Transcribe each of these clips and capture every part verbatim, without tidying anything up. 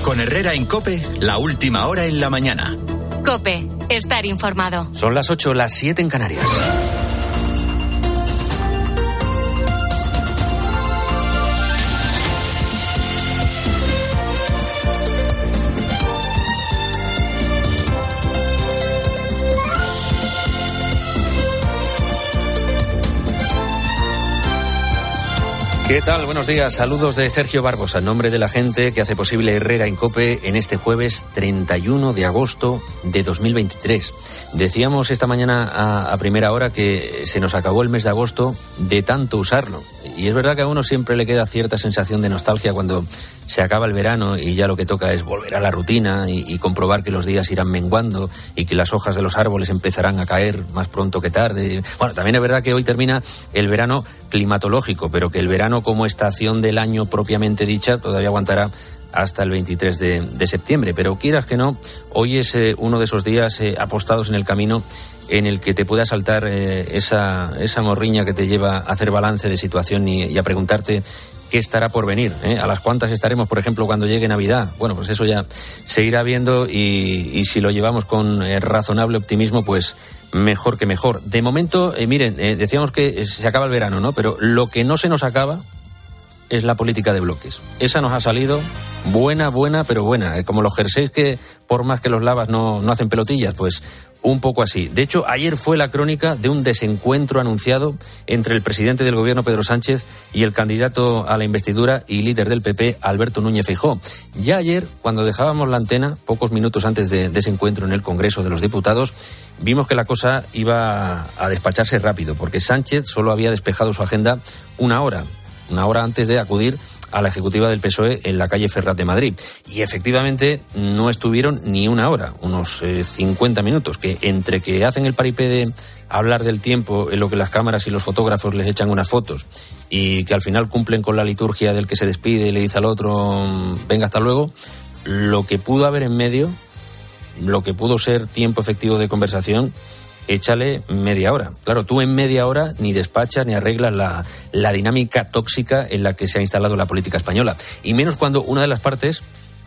Con Herrera en COPE, la última hora en la mañana. COPE, estar informado. Son las ocho, las siete en Canarias. ¿Qué tal? Buenos días. Saludos de Sergio Barbosa, en nombre de la gente que hace posible Herrera en COPE en este jueves treinta y uno de agosto de dos mil veintitrés. Decíamos esta mañana a, a primera hora que se nos acabó el mes de agosto de tanto usarlo. Y es verdad que a uno siempre le queda cierta sensación de nostalgia cuando se acaba el verano y ya lo que toca es volver a la rutina y, y comprobar que los días irán menguando y que las hojas de los árboles empezarán a caer más pronto que tarde. Bueno, también es verdad que hoy termina el verano climatológico, pero que el verano como estación del año propiamente dicha todavía aguantará hasta el veintitrés de septiembre. Pero quieras que no, hoy es eh, uno de esos días eh, apostados en el camino en el que te pueda saltar eh, esa, esa morriña que te lleva a hacer balance de situación y, y a preguntarte qué estará por venir, ¿eh? A las cuantas estaremos, por ejemplo, cuando llegue Navidad. Bueno, pues eso ya se irá viendo y, y si lo llevamos con eh, razonable optimismo, pues mejor que mejor. De momento, eh, miren, eh, decíamos que se acaba el verano, ¿no? Pero lo que no se nos acaba es la política de bloques. Esa nos ha salido buena, buena, pero buena. Eh, como los jerseys que, por más que los lavas, no, no hacen pelotillas, pues un poco así. De hecho, ayer fue la crónica de un desencuentro anunciado entre el presidente del gobierno, Pedro Sánchez, y el candidato a la investidura y líder del P P, Alberto Núñez Feijóo. Ya ayer, cuando dejábamos la antena, pocos minutos antes de, de ese encuentro en el Congreso de los Diputados, vimos que la cosa iba a despacharse rápido, porque Sánchez solo había despejado su agenda una hora, una hora antes de acudir a la ejecutiva del P S O E en la calle Ferraz de Madrid. Y efectivamente no estuvieron ni una hora, unos eh, cincuenta minutos, que entre que hacen el paripé de hablar del tiempo en lo que las cámaras y los fotógrafos les echan unas fotos y que al final cumplen con la liturgia del que se despide y le dice al otro venga hasta luego, lo que pudo haber en medio, lo que pudo ser tiempo efectivo de conversación, échale media hora. Claro, tú en media hora ni despachas ni arreglas la, la dinámica tóxica en la que se ha instalado la política española. Y menos cuando una de las partes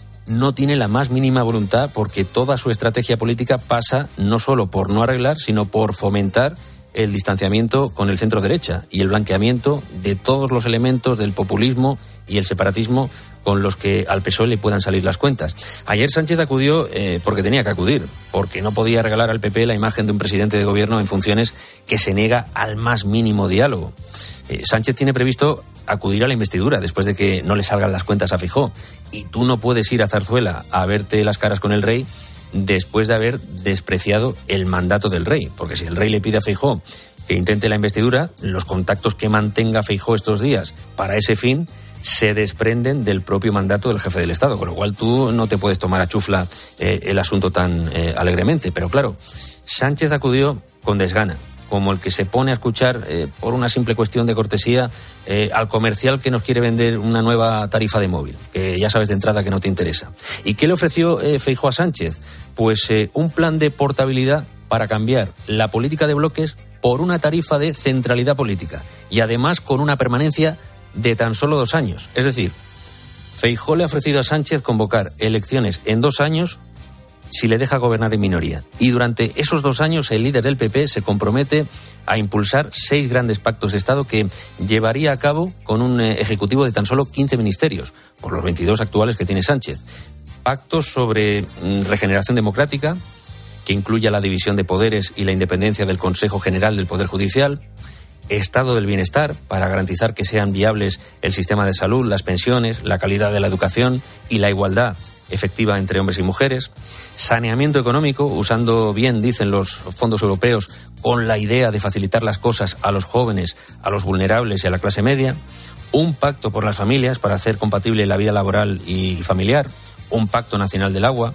no tiene la más mínima voluntad, porque toda su estrategia política pasa no solo por no arreglar, sino por fomentar el distanciamiento con el centro derecha y el blanqueamiento de todos los elementos del populismo y el separatismo con los que al P S O E le puedan salir las cuentas. Ayer Sánchez acudió eh, porque tenía que acudir, porque no podía regalar al P P la imagen de un presidente de gobierno en funciones que se niega al más mínimo diálogo. Eh, Sánchez tiene previsto acudir a la investidura después de que no le salgan las cuentas a Feijóo. Y tú no puedes ir a Zarzuela a verte las caras con el rey después de haber despreciado el mandato del rey, porque si el rey le pide a Feijóo que intente la investidura, los contactos que mantenga Feijóo estos días para ese fin se desprenden del propio mandato del jefe del Estado, con lo cual tú no te puedes tomar a chufla eh, el asunto tan eh, alegremente. Pero claro, Sánchez acudió con desgana, como el que se pone a escuchar eh, por una simple cuestión de cortesía eh, al comercial que nos quiere vender una nueva tarifa de móvil, que ya sabes de entrada que no te interesa. ¿Y qué le ofreció eh, Feijóo a Sánchez? Pues eh, un plan de portabilidad para cambiar la política de bloques por una tarifa de centralidad política y además con una permanencia de tan solo dos años. Es decir, Feijóo le ha ofrecido a Sánchez convocar elecciones en dos años si le deja gobernar en minoría. Y durante esos dos años el líder del P P se compromete a impulsar seis grandes pactos de Estado que llevaría a cabo con un ejecutivo de tan solo quince ministerios, por los veintidós actuales que tiene Sánchez. Pactos sobre regeneración democrática, que incluya la división de poderes y la independencia del Consejo General del Poder Judicial, Estado del Bienestar, para garantizar que sean viables el sistema de salud, las pensiones, la calidad de la educación y la igualdad efectiva entre hombres y mujeres, saneamiento económico, usando bien, dicen los fondos europeos, con la idea de facilitar las cosas a los jóvenes, a los vulnerables y a la clase media, un pacto por las familias para hacer compatible la vida laboral y familiar, un pacto nacional del agua,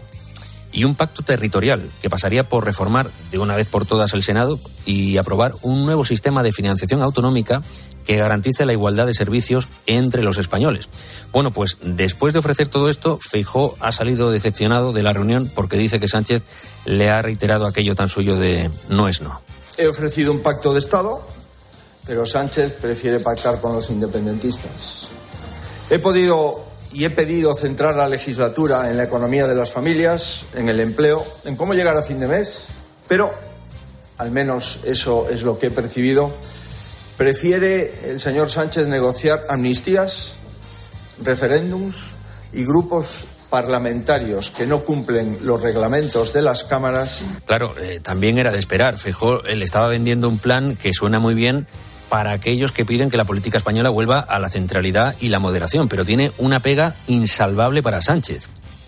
y un pacto territorial que pasaría por reformar de una vez por todas el Senado y aprobar un nuevo sistema de financiación autonómica que garantice la igualdad de servicios entre los españoles. Bueno, pues después de ofrecer todo esto, Feijóo ha salido decepcionado de la reunión porque dice que Sánchez le ha reiterado aquello tan suyo de no es no. He ofrecido un pacto de Estado, pero Sánchez prefiere pactar con los independentistas. He podido y he pedido centrar la legislatura en la economía de las familias, en el empleo, en cómo llegar a fin de mes, pero, al menos eso es lo que he percibido, prefiere el señor Sánchez negociar amnistías, referéndums y grupos parlamentarios que no cumplen los reglamentos de las cámaras. Claro, eh, también era de esperar. Feijóo le estaba vendiendo un plan que suena muy bien para aquellos que piden que la política española vuelva a la centralidad y la moderación, pero tiene una pega insalvable para Sánchez.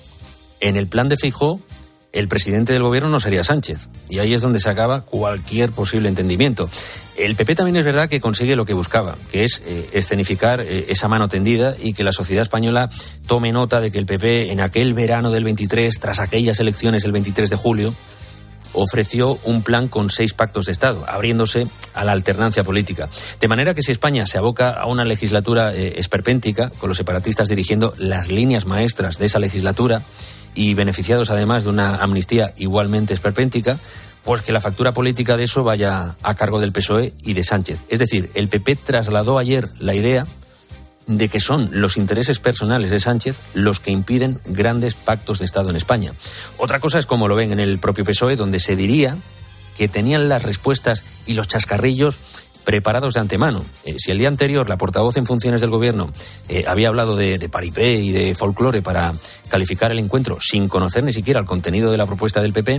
En el plan de Feijóo, el presidente del gobierno no sería Sánchez, y ahí es donde se acaba cualquier posible entendimiento. El P P también es verdad que consigue lo que buscaba, que es eh, escenificar eh, esa mano tendida y que la sociedad española tome nota de que el P P en aquel verano del veintitrés, tras aquellas elecciones el veintitrés de julio, ofreció un plan con seis pactos de Estado, abriéndose a la alternancia política. De manera que si España se aboca a una legislatura eh, esperpéntica, con los separatistas dirigiendo las líneas maestras de esa legislatura y beneficiados además de una amnistía igualmente esperpéntica, pues que la factura política de eso vaya a cargo del P S O E y de Sánchez. Es decir, el P P trasladó ayer la idea de que son los intereses personales de Sánchez los que impiden grandes pactos de Estado en España. Otra cosa es como lo ven en el propio P S O E, donde se diría que tenían las respuestas y los chascarrillos preparados de antemano. Eh, si el día anterior la portavoz en funciones del gobierno eh, había hablado de, de paripé y de folclore para calificar el encuentro sin conocer ni siquiera el contenido de la propuesta del P P,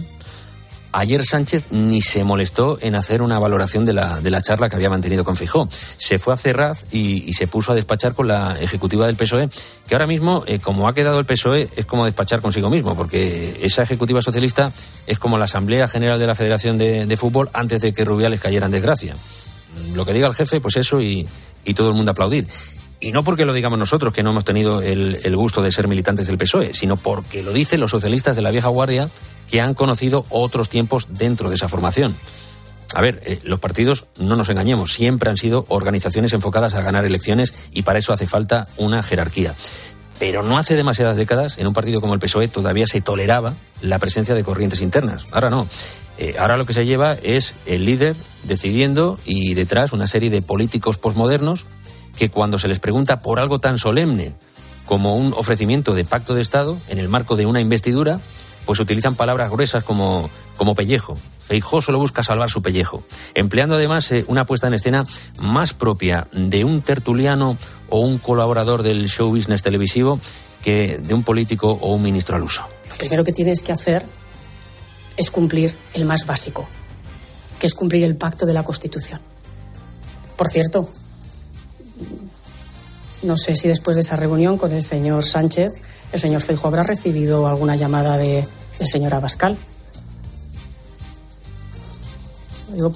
ayer Sánchez ni se molestó en hacer una valoración de la, de la charla que había mantenido con Feijóo. Se fue a Ferraz y, y se puso a despachar con la ejecutiva del P S O E, que ahora mismo, eh, como ha quedado el P S O E, es como despachar consigo mismo, porque esa ejecutiva socialista es como la Asamblea General de la Federación de, de Fútbol antes de que Rubiales cayera en desgracia. Lo que diga el jefe, pues eso, y, y todo el mundo aplaudir. Y no porque lo digamos nosotros, que no hemos tenido el, el gusto de ser militantes del P S O E, sino porque lo dicen los socialistas de la vieja guardia que han conocido otros tiempos dentro de esa formación. A ver, eh, los partidos, no nos engañemos, siempre han sido organizaciones enfocadas a ganar elecciones y para eso hace falta una jerarquía. Pero no hace demasiadas décadas, en un partido como el P S O E, todavía se toleraba la presencia de corrientes internas. Ahora no. Eh, ahora lo que se lleva es el líder decidiendo y detrás una serie de políticos posmodernos que cuando se les pregunta por algo tan solemne como un ofrecimiento de pacto de Estado en el marco de una investidura, pues utilizan palabras gruesas como, como pellejo. Feijóo solo busca salvar su pellejo, empleando además eh, una puesta en escena más propia de un tertuliano o un colaborador del show business televisivo que de un político o un ministro al uso. Lo primero que tienes que hacer es cumplir el más básico, que es cumplir el pacto de la Constitución. Por cierto, no sé si después de esa reunión con el señor Sánchez, el señor Feijóo habrá recibido alguna llamada de, del señor Abascal. Digo,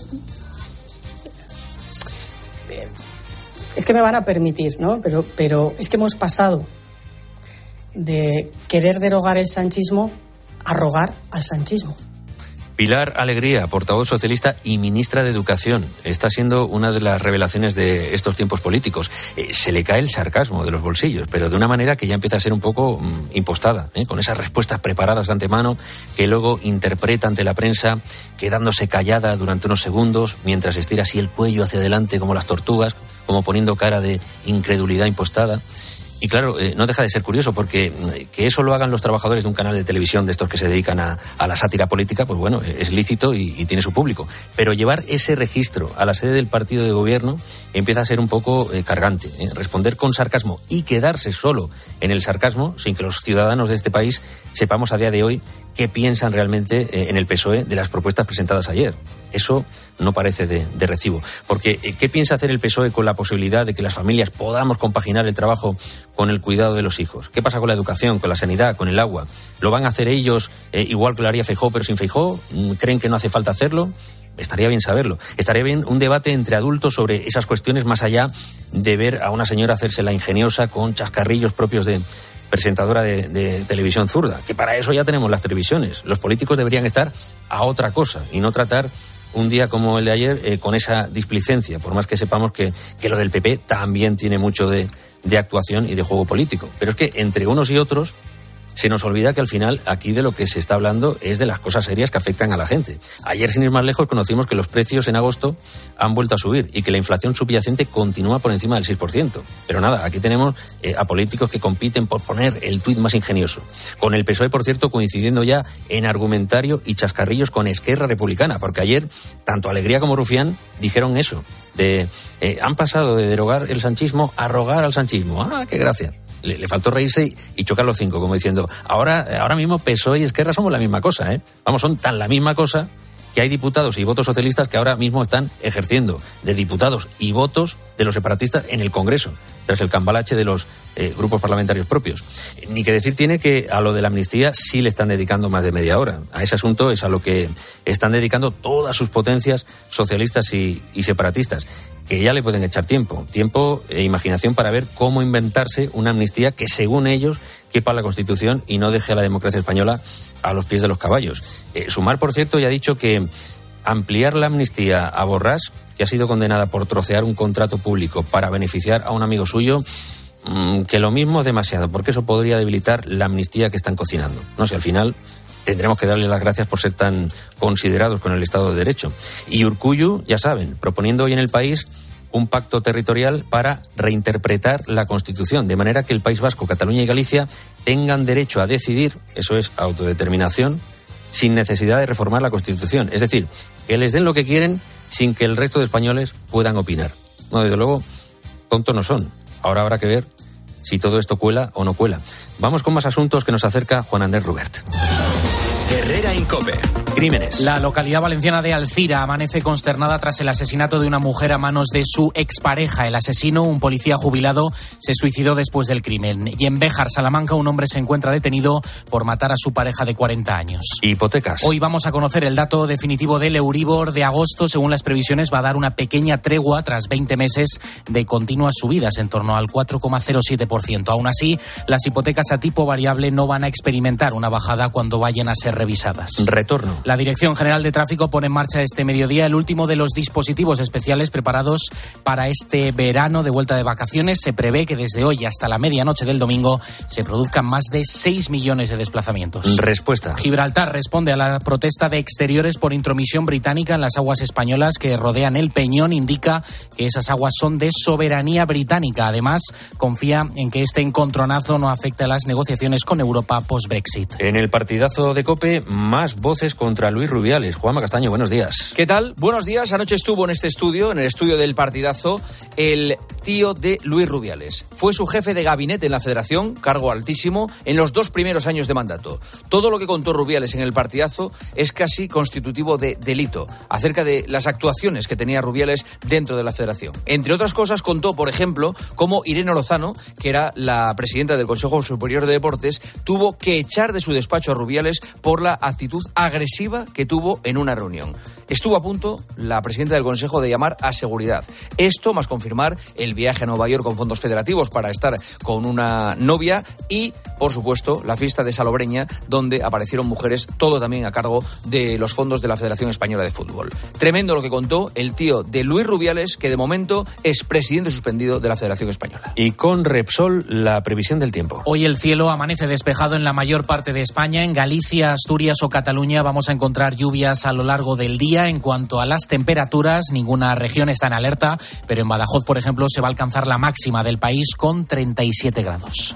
es que me van a permitir, ¿no? Pero, pero es que hemos pasado de querer derogar el sanchismo a rogar al sanchismo. Pilar Alegría, portavoz socialista y ministra de Educación, está siendo una de las revelaciones de estos tiempos políticos. Eh, se le cae el sarcasmo de los bolsillos, pero de una manera que ya empieza a ser un poco mm, impostada, ¿eh? con esas respuestas preparadas de antemano que luego interpreta ante la prensa, quedándose callada durante unos segundos mientras estira así el cuello hacia adelante como las tortugas, como poniendo cara de incredulidad impostada. Y claro, eh, no deja de ser curioso porque eh, que eso lo hagan los trabajadores de un canal de televisión de estos que se dedican a, a la sátira política, pues bueno, es lícito y, y tiene su público. Pero llevar ese registro a la sede del partido de gobierno empieza a ser un poco eh, cargante. ¿eh? Responder con sarcasmo y quedarse solo en el sarcasmo sin que los ciudadanos de este país sepamos a día de hoy qué piensan realmente eh, en el P S O E de las propuestas presentadas ayer. Eso no parece de, de recibo. Porque, eh, ¿qué piensa hacer el P S O E con la posibilidad de que las familias podamos compaginar el trabajo con el cuidado de los hijos? ¿Qué pasa con la educación, con la sanidad, con el agua? ¿Lo van a hacer ellos eh, igual que lo haría Feijóo pero sin Feijóo? ¿Creen que no hace falta hacerlo? Estaría bien saberlo. Estaría bien un debate entre adultos sobre esas cuestiones más allá de ver a una señora hacerse la ingeniosa con chascarrillos propios de presentadora de, de televisión zurda, que para eso ya tenemos las televisiones. Los políticos deberían estar a otra cosa y no tratar un día como el de ayer eh, con esa displicencia, por más que sepamos que, que lo del P P también tiene mucho de, de actuación y de juego político. Pero es que entre unos y otros se nos olvida que al final aquí de lo que se está hablando es de las cosas serias que afectan a la gente. Ayer, sin ir más lejos, conocimos que los precios en agosto han vuelto a subir y que la inflación subyacente continúa por encima del seis por ciento. Pero nada, aquí tenemos eh, a políticos que compiten por poner el tuit más ingenioso. Con el P S O E, por cierto, coincidiendo ya en argumentario y chascarrillos con Esquerra Republicana, porque ayer tanto Alegría como Rufián dijeron eso, de eh, han pasado de derogar el sanchismo a rogar al sanchismo. ¡Ah, qué gracia! Le, le faltó reírse y, y chocar los cinco, como diciendo, ahora, ahora mismo P S O E y Esquerra somos la misma cosa, ¿eh? Vamos, son tan la misma cosa que hay diputados y votos socialistas que ahora mismo están ejerciendo de diputados y votos de los separatistas en el Congreso, tras el cambalache de los eh, grupos parlamentarios propios. Ni que decir tiene que a lo de la amnistía sí le están dedicando más de media hora. A ese asunto es a lo que están dedicando todas sus potencias socialistas y, y separatistas, que ya le pueden echar tiempo, tiempo e imaginación para ver cómo inventarse una amnistía que, según ellos, quepa la Constitución y no deje a la democracia española a los pies de los caballos. Eh, Sumar, por cierto, ya ha dicho que ampliar la amnistía a Borràs, que ha sido condenada por trocear un contrato público para beneficiar a un amigo suyo, mmm, que lo mismo es demasiado, porque eso podría debilitar la amnistía que están cocinando. No sé, al final tendremos que darle las gracias por ser tan considerados con el Estado de Derecho. Y Urkullu, ya saben, proponiendo hoy en el país un pacto territorial para reinterpretar la Constitución, de manera que el País Vasco, Cataluña y Galicia tengan derecho a decidir, eso es autodeterminación, sin necesidad de reformar la Constitución. Es decir, que les den lo que quieren sin que el resto de españoles puedan opinar. No, desde luego, tontos no son. Ahora habrá que ver si todo esto cuela o no cuela. Vamos con más asuntos que nos acerca Juan Andrés Rubert. Herrera Incope. Crímenes. La localidad valenciana de Alcira amanece consternada tras el asesinato de una mujer a manos de su expareja. El asesino, un policía jubilado, se suicidó después del crimen. Y en Béjar, Salamanca, un hombre se encuentra detenido por matar a su pareja de cuarenta años. Hipotecas. Hoy vamos a conocer el dato definitivo del Euribor de agosto. Según las previsiones, va a dar una pequeña tregua tras veinte meses de continuas subidas, en torno al cuatro coma cero siete por ciento. Aún así, las hipotecas a tipo variable no van a experimentar una bajada cuando vayan a ser revisadas. Retorno. La Dirección General de Tráfico pone en marcha este mediodía el último de los dispositivos especiales preparados para este verano de vuelta de vacaciones. Se prevé que desde hoy hasta la medianoche del domingo se produzcan más de seis millones de desplazamientos. Respuesta. Gibraltar responde a la protesta de exteriores por intromisión británica en las aguas españolas que rodean el Peñón. Indica que esas aguas son de soberanía británica. Además, confía en que este encontronazo no afecte a las negociaciones con Europa post-Brexit. En el partidazo de COPE, más voces contra Luis Rubiales. Juanma Castaño, buenos días. ¿Qué tal? Buenos días. Anoche estuvo en este estudio, en el estudio del partidazo, el tío de Luis Rubiales. Fue su jefe de gabinete en la Federación, cargo altísimo, en los dos primeros años de mandato. Todo lo que contó Rubiales en el partidazo es casi constitutivo de delito, acerca de las actuaciones que tenía Rubiales dentro de la Federación. Entre otras cosas, contó, por ejemplo, cómo Irene Lozano, que era la presidenta del Consejo Superior de Deportes, tuvo que echar de su despacho a Rubiales por la actitud agresiva que tuvo en una reunión. Estuvo a punto la presidenta del Consejo de llamar a seguridad. Esto más confirmar el viaje a Nueva York con fondos federativos para estar con una novia y, por supuesto, la fiesta de Salobreña, donde aparecieron mujeres, todo también a cargo de los fondos de la Federación Española de Fútbol. Tremendo lo que contó el tío de Luis Rubiales, que de momento es presidente suspendido de la Federación Española. Y con Repsol, la previsión del tiempo. Hoy el cielo amanece despejado en la mayor parte de España. En Galicia, Asturias o Cataluña vamos a encontrar lluvias a lo largo del día. En cuanto a las temperaturas, ninguna región está en alerta, pero en Badajoz, por ejemplo, se va a alcanzar la máxima del país con treinta y siete grados.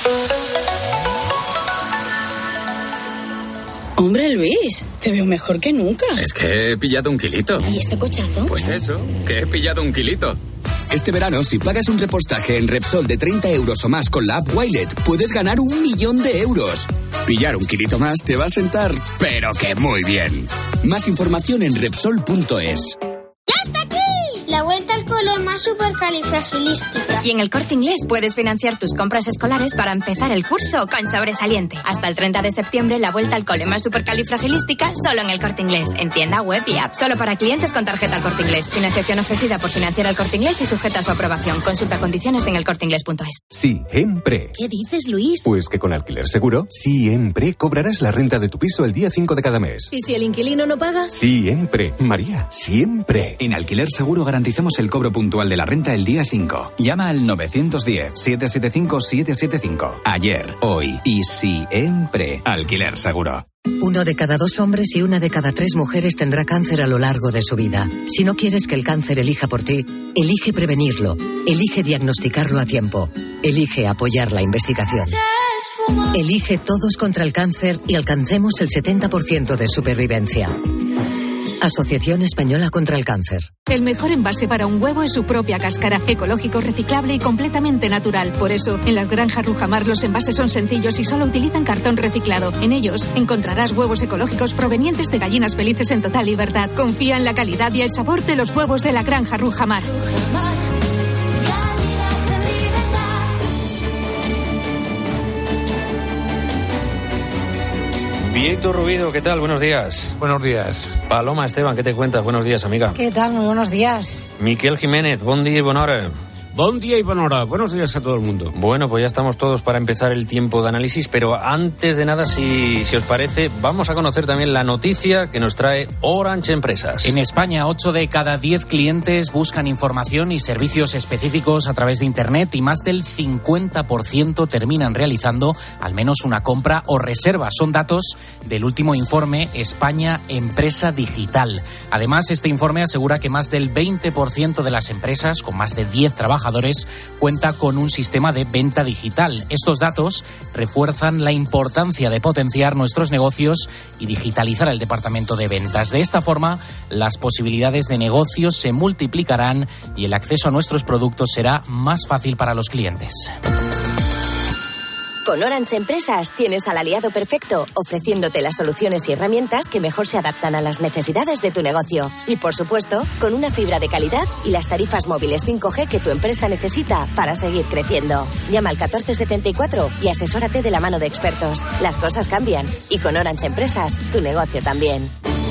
Hombre, Luis, te veo mejor que nunca. Es que he pillado un kilito. ¿Y ese cochazo? Pues eso, que he pillado un kilito. Este verano, si pagas un repostaje en Repsol de treinta euros o más con la app Wilet, puedes ganar un millón de euros. Pillar un kilito más te va a sentar, pero que muy bien. Más información en Repsol punto es. ¡Ya está aquí! La vuelta al cole más supercalifragilística. Y en el Corte Inglés puedes financiar tus compras escolares para empezar el curso con sobresaliente. Hasta el treinta de septiembre, la vuelta al cole más supercalifragilística solo en el Corte Inglés, en tienda web y app. Solo para clientes con tarjeta al Corte Inglés. Financiación ofrecida por Financiera al Corte Inglés y sujeta a su aprobación. Consulta condiciones en el corte inglés punto es. Siempre. ¿Qué dices, Luis? Pues que con Alquiler Seguro, siempre cobrarás la renta de tu piso el día cinco de cada mes. ¿Y si el inquilino no paga? Siempre. María, siempre. En Alquiler Seguro garantizamos el cobro puntual mensual de la renta el día cinco. Llama al nueve uno cero, siete siete cinco, siete siete cinco. Ayer, hoy y siempre. Alquiler Seguro. Uno de cada dos hombres y una de cada tres mujeres tendrá cáncer a lo largo de su vida. Si no quieres que el cáncer elija por ti, elige prevenirlo. Elige diagnosticarlo a tiempo. Elige apoyar la investigación. Elige Todos contra el Cáncer y alcancemos el setenta por ciento de supervivencia. Asociación Española contra el Cáncer. El mejor envase para un huevo es su propia cáscara, ecológico, reciclable y completamente natural. Por eso, en las granjas Rujamar los envases son sencillos y solo utilizan cartón reciclado. En ellos encontrarás huevos ecológicos provenientes de gallinas felices en total libertad. Confía en la calidad y el sabor de los huevos de la granja Rujamar. Víctor Rubido, ¿qué tal? Buenos días. Buenos días. Paloma Esteban, ¿qué te cuentas? Buenos días, amiga. ¿Qué tal? Muy buenos días. Miquel Jiménez, bon día y bona hora. Buen día y buena hora. Buenos días a todo el mundo. Bueno, pues ya estamos todos para empezar el tiempo de análisis, pero antes de nada, si, si os parece, vamos a conocer también la noticia que nos trae Orange Empresas. En España, ocho de cada diez clientes buscan información y servicios específicos a través de Internet y más del cincuenta por ciento terminan realizando al menos una compra o reserva. Son datos del último informe España Empresa Digital. Además, este informe asegura que más del veinte por ciento de las empresas con más de diez trabajadores cuenta con un sistema de venta digital. Estos datos refuerzan la importancia de potenciar nuestros negocios y digitalizar el departamento de ventas. De esta forma, las posibilidades de negocios se multiplicarán y el acceso a nuestros productos será más fácil para los clientes. Con Orange Empresas tienes al aliado perfecto, ofreciéndote las soluciones y herramientas que mejor se adaptan a las necesidades de tu negocio. Y por supuesto, con una fibra de calidad y las tarifas móviles cinco G que tu empresa necesita para seguir creciendo. Llama al catorce setenta y cuatro y asesórate de la mano de expertos. Las cosas cambian y con Orange Empresas, tu negocio también.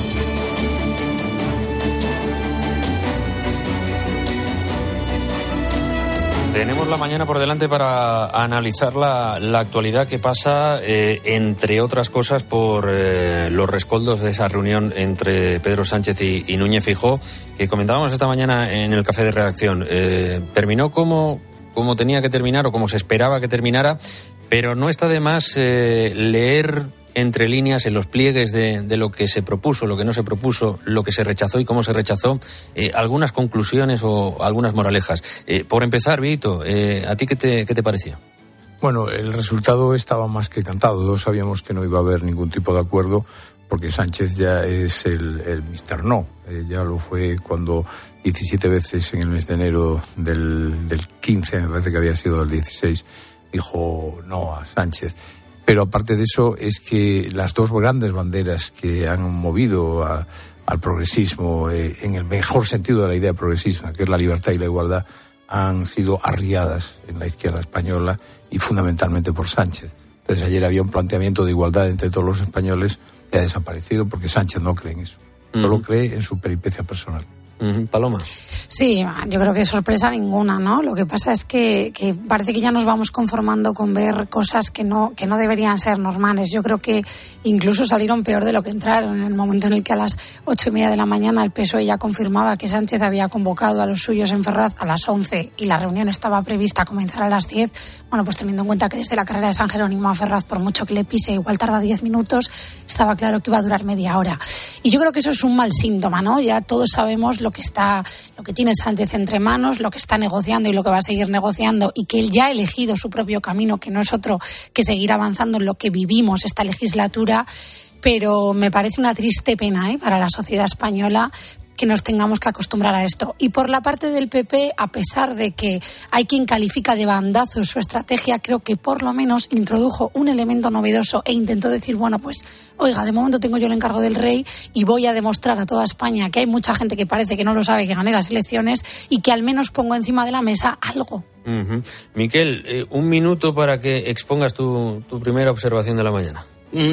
Tenemos la mañana por delante para analizar la, la actualidad que pasa, eh, entre otras cosas, por eh, los rescoldos de esa reunión entre Pedro Sánchez y, y Núñez Feijóo, que comentábamos esta mañana en el café de redacción. Eh, terminó como, como tenía que terminar o como se esperaba que terminara, pero no está de más eh, leer entre líneas, en los pliegues de, de lo que se propuso, lo que no se propuso, lo que se rechazó y cómo se rechazó, eh, algunas conclusiones o algunas moralejas. Eh, por empezar, Vito, eh, ¿a ti qué te, qué te pareció? Bueno, el resultado estaba más que cantado. Todos sabíamos que no iba a haber ningún tipo de acuerdo porque Sánchez ya es el, el mister No. Eh, ya lo fue cuando diecisiete veces en el mes de enero del, del quince, me parece que había sido del dieciséis, dijo no a Sánchez. Pero aparte de eso, es que las dos grandes banderas que han movido a, al progresismo, eh, en el mejor sentido de la idea progresista, que es la libertad y la igualdad, han sido arriadas en la izquierda española y fundamentalmente por Sánchez. Entonces ayer había un planteamiento de igualdad entre todos los españoles que ha desaparecido porque Sánchez no cree en eso. Uh-huh. Solo cree en su peripecia personal. Uh-huh. Paloma. Sí, yo creo que sorpresa ninguna, ¿no? Lo que pasa es que, que parece que ya nos vamos conformando con ver cosas que no, que no deberían ser normales. Yo creo que incluso salieron peor de lo que entraron. En el momento en el que a las ocho y media de la mañana el P S O E ya confirmaba que Sánchez había convocado a los suyos en Ferraz a las once y la reunión estaba prevista a comenzar a las diez, bueno, pues teniendo en cuenta que desde la carrera de San Jerónimo a Ferraz, por mucho que le pise, igual tarda diez minutos, estaba claro que iba a durar media hora. Y yo creo que eso es un mal síntoma, ¿no? Ya todos sabemos lo que está, lo que tiene Sánchez entre manos, lo que está negociando y lo que va a seguir negociando, y que él ya ha elegido su propio camino, que no es otro que seguir avanzando en lo que vivimos esta legislatura. Pero me parece una triste pena, ¿eh?, para la sociedad española que nos tengamos que acostumbrar a esto. Y por la parte del P P, a pesar de que hay quien califica de bandazo su estrategia, creo que por lo menos introdujo un elemento novedoso e intentó decir, bueno, pues, oiga, de momento tengo yo el encargo del rey y voy a demostrar a toda España que hay mucha gente que parece que no lo sabe, que gané las elecciones, y que al menos pongo encima de la mesa algo. Uh-huh. Miquel, eh, un minuto para que expongas tu, tu primera observación de la mañana.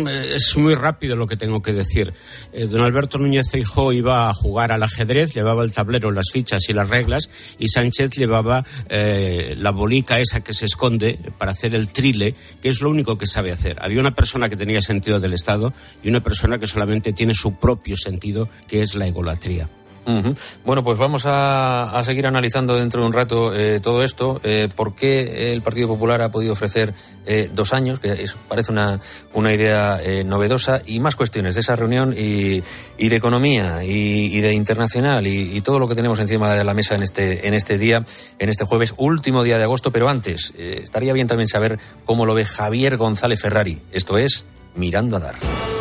Es muy rápido lo que tengo que decir. Eh, don Alberto Núñez Feijóo iba a jugar al ajedrez, llevaba el tablero, las fichas y las reglas, y Sánchez llevaba eh, la bolica esa que se esconde para hacer el trile, que es lo único que sabe hacer. Había una persona que tenía sentido del Estado y una persona que solamente tiene su propio sentido, que es la egolatría. Uh-huh. Bueno, pues vamos a, a seguir analizando dentro de un rato eh, todo esto. Eh, ¿Por qué el Partido Popular ha podido ofrecer eh, dos años? Que es, parece una, una idea eh, novedosa. Y más cuestiones de esa reunión y, y de economía y, y de internacional y, y todo lo que tenemos encima de la mesa en este, en este día, en este jueves, último día de agosto. Pero antes, eh, estaría bien también saber cómo lo ve Javier González Ferrari. Esto es Mirando a Dar.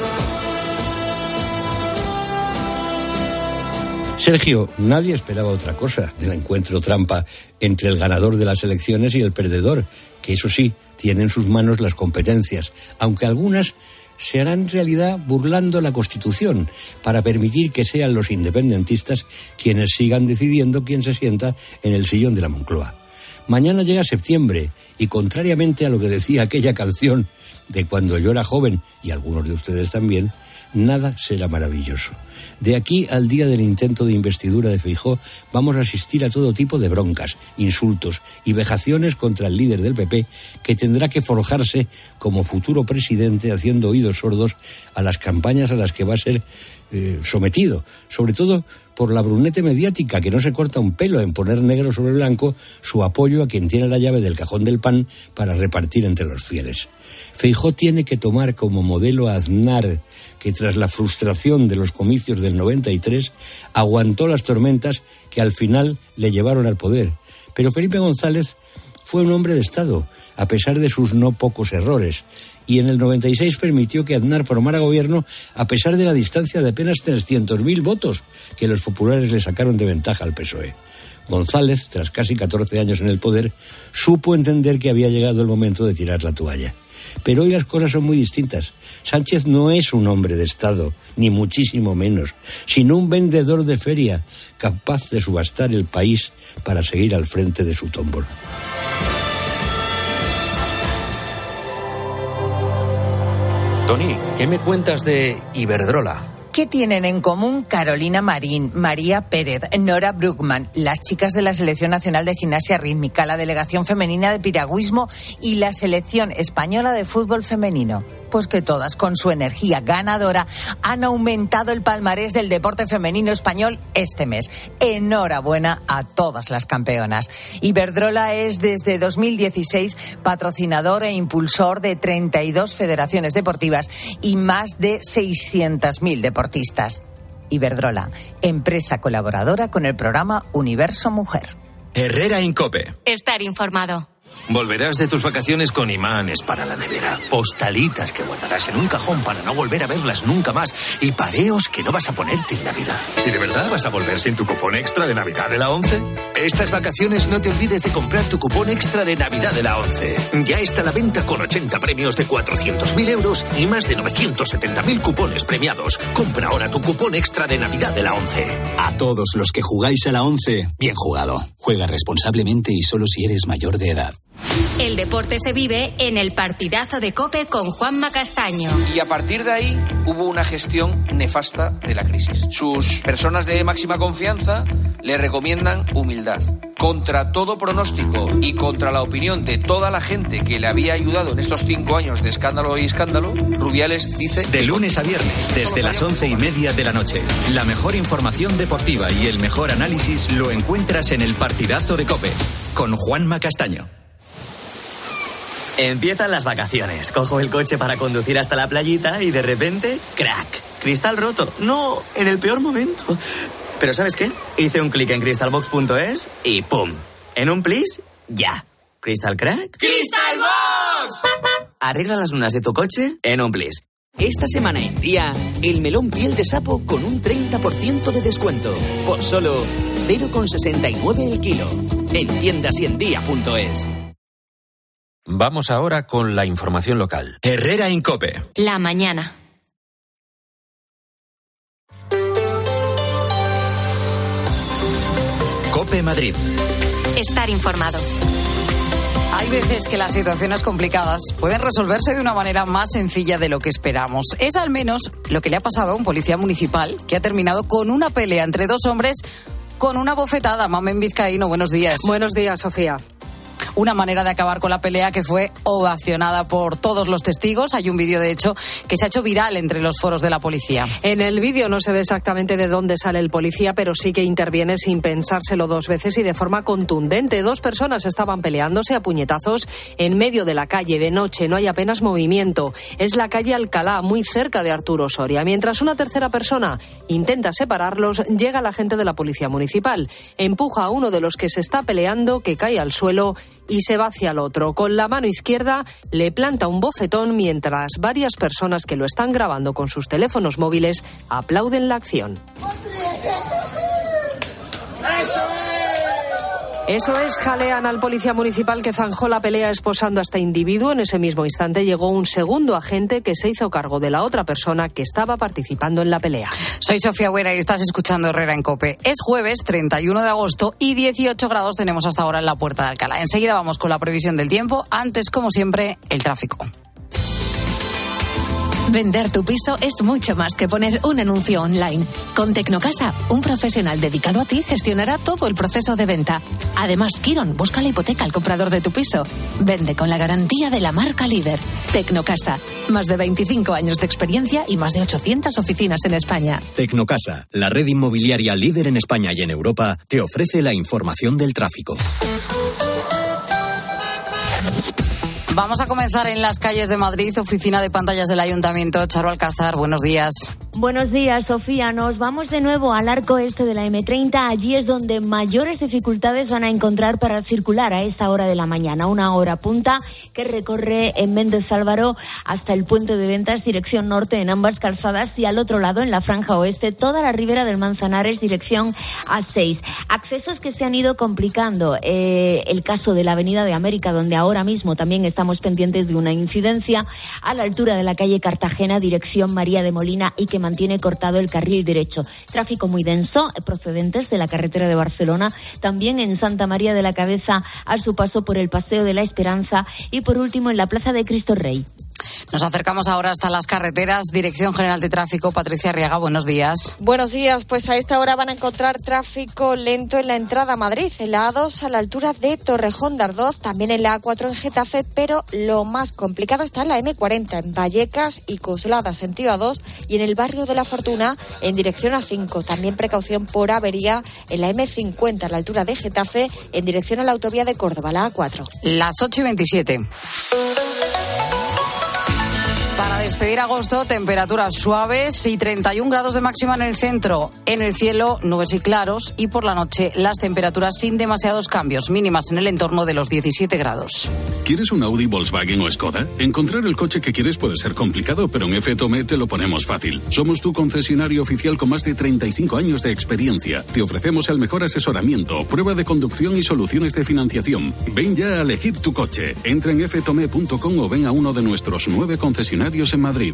Sergio, nadie esperaba otra cosa del encuentro trampa entre el ganador de las elecciones y el perdedor, que eso sí, tiene en sus manos las competencias, aunque algunas se harán en realidad burlando la Constitución para permitir que sean los independentistas quienes sigan decidiendo quién se sienta en el sillón de la Moncloa. Mañana llega septiembre y, contrariamente a lo que decía aquella canción de cuando yo era joven, y algunos de ustedes también, nada será maravilloso. De aquí al día del intento de investidura de Feijóo vamos a asistir a todo tipo de broncas, insultos y vejaciones contra el líder del P P, que tendrá que forjarse como futuro presidente haciendo oídos sordos a las campañas a las que va a ser eh, sometido, sobre todo por la brunete mediática, que no se corta un pelo en poner negro sobre blanco su apoyo a quien tiene la llave del cajón del pan para repartir entre los fieles. Feijóo tiene que tomar como modelo a Aznar, que tras la frustración de los comicios del noventa y tres aguantó las tormentas que al final le llevaron al poder. Pero Felipe González fue un hombre de Estado, a pesar de sus no pocos errores, y en el noventa y seis permitió que Aznar formara gobierno a pesar de la distancia de apenas trescientos mil votos que los populares le sacaron de ventaja al P S O E. González, tras casi catorce años en el poder, supo entender que había llegado el momento de tirar la toalla. Pero hoy las cosas son muy distintas. Sánchez no es un hombre de Estado, ni muchísimo menos, sino un vendedor de feria capaz de subastar el país para seguir al frente de su tómbola. Tony, ¿qué me cuentas de Iberdrola? ¿Qué tienen en común Carolina Marín, María Pérez, Nora Bruckmann, las chicas de la Selección Nacional de Gimnasia Rítmica, la Delegación Femenina de Piragüismo y la Selección Española de Fútbol Femenino? Pues que todas, con su energía ganadora, han aumentado el palmarés del deporte femenino español este mes. Enhorabuena a todas las campeonas. Iberdrola es desde dos mil dieciséis patrocinador e impulsor de treinta y dos federaciones deportivas y más de seiscientos mil deportistas. Iberdrola, empresa colaboradora con el programa Universo Mujer. Herrera Incope. Estar informado. Volverás de tus vacaciones con imanes para la nevera, postalitas que guardarás en un cajón para no volver a verlas nunca más y pareos que no vas a ponerte en Navidad. ¿Y de verdad vas a volver sin tu cupón extra de Navidad de la ONCE? Estas vacaciones no te olvides de comprar tu cupón extra de Navidad de la ONCE. Ya está a la venta con ochenta premios de cuatrocientos mil euros y más de novecientos setenta mil cupones premiados. Compra ahora tu cupón extra de Navidad de la ONCE. A todos los que jugáis a la ONCE, bien jugado. Juega responsablemente y solo si eres mayor de edad. El deporte se vive en el partidazo de COPE con Juanma Castaño. Y a partir de ahí hubo una gestión nefasta de la crisis. Sus personas de máxima confianza le recomiendan humildad. Contra todo pronóstico y contra la opinión de toda la gente que le había ayudado en estos cinco años de escándalo y escándalo, Rubiales dice... De lunes a viernes, desde las once y media de la noche. La mejor información deportiva y el mejor análisis lo encuentras en el partidazo de COPE con Juanma Castaño. Empiezan las vacaciones. Cojo el coche para conducir hasta la playita y de repente, ¡crack! Cristal roto. No, en el peor momento. Pero ¿sabes qué? Hice un clic en crystalbox punto es y ¡pum! En un plis, ya. ¿Crystal crack? ¡Crystalbox! Arregla las lunas de tu coche en un plis. Esta semana en día, el melón piel de sapo con un treinta por ciento de descuento. Por solo cero coma sesenta y nueve el kilo. En tiendas y en día punto es. Vamos ahora con la información local. Herrera Incope. La mañana. COPE Madrid. Estar informado. Hay veces que las situaciones complicadas pueden resolverse de una manera más sencilla de lo que esperamos. Es al menos lo que le ha pasado a un policía municipal que ha terminado con una pelea entre dos hombres con una bofetada. Mamen Vizcaíno, buenos días. Buenos días, Sofía. una manera de acabar con la pelea que fue ovacionada por todos los testigos. Hay un vídeo, de hecho, que se ha hecho viral entre los foros de la policía. En el vídeo no se ve exactamente de dónde sale el policía, pero sí que interviene sin pensárselo dos veces y de forma contundente. Dos personas estaban peleándose a puñetazos en medio de la calle de noche. No hay apenas movimiento. Es la calle Alcalá, muy cerca de Arturo Soria. Mientras una tercera persona intenta separarlos, llega la gente de la policía municipal. Empuja a uno de los que se está peleando, que cae al suelo y se va hacia el otro. Con la mano izquierda le planta un bofetón mientras varias personas que lo están grabando con sus teléfonos móviles aplauden la acción. Eso es, jalean al policía municipal que zanjó la pelea esposando a este individuo. En ese mismo instante llegó un segundo agente que se hizo cargo de la otra persona que estaba participando en la pelea. Soy Sofía Buera y estás escuchando Herrera en COPE. Es jueves treinta y uno de agosto y dieciocho grados tenemos hasta ahora en la Puerta de Alcalá. Enseguida vamos con la previsión del tiempo. Antes, como siempre, el tráfico. Vender tu piso es mucho más que poner un anuncio online. Con Tecnocasa, un profesional dedicado a ti gestionará todo el proceso de venta. Además, Kiron busca la hipoteca al comprador de tu piso. Vende con la garantía de la marca líder. Tecnocasa, más de veinticinco años de experiencia y más de ochocientas oficinas en España. Tecnocasa, la red inmobiliaria líder en España y en Europa, te ofrece la información del tráfico. Vamos a comenzar en las calles de Madrid, oficina de pantallas del Ayuntamiento. Charo Alcázar, buenos días. Buenos días, Sofía. Nos vamos de nuevo al arco este de la eme treinta. Allí es donde mayores dificultades van a encontrar para circular a esta hora de la mañana. Una hora punta que recorre en Méndez Álvaro hasta el Puente de Ventas, dirección norte en ambas calzadas, y al otro lado, en la franja oeste, toda la ribera del Manzanares, dirección A seis. Accesos que se han ido complicando. Eh, el caso de la Avenida de América, donde ahora mismo también estamos pendientes de una incidencia, a la altura de la calle Cartagena, dirección María de Molina, y que mantiene cortado el carril derecho. Tráfico muy denso procedentes de la carretera de Barcelona, también en Santa María de la Cabeza a su paso por el Paseo de la Esperanza y por último en la Plaza de Cristo Rey. Nos acercamos ahora hasta las carreteras. Dirección General de Tráfico, Patricia Arriaga, buenos días. Buenos días, pues a esta hora van a encontrar tráfico lento en la entrada a Madrid, en la A dos a la altura de Torrejón de Ardoz, también en la A cuatro en Getafe, pero lo más complicado está en la eme cuarenta, en Vallecas y Coslada, sentido A dos, y en el barrio de La Fortuna, en dirección A cinco. También precaución por avería en la eme cincuenta, a la altura de Getafe, en dirección a la autovía de Córdoba, la A cuatro. Las ocho y veintisiete. Para despedir agosto, temperaturas suaves y treinta y un grados de máxima en el centro. En el cielo, nubes y claros, y por la noche las temperaturas sin demasiados cambios, mínimas en el entorno de los diecisiete grados. ¿Quieres un Audi, Volkswagen o Skoda? Encontrar el coche que quieres puede ser complicado, pero en F Tome te lo ponemos fácil. Somos tu concesionario oficial con más de treinta y cinco años de experiencia. Te ofrecemos el mejor asesoramiento, prueba de conducción y soluciones de financiación. Ven ya a elegir tu coche. Entra en f tome punto com o ven a uno de nuestros nueve concesionarios en Madrid.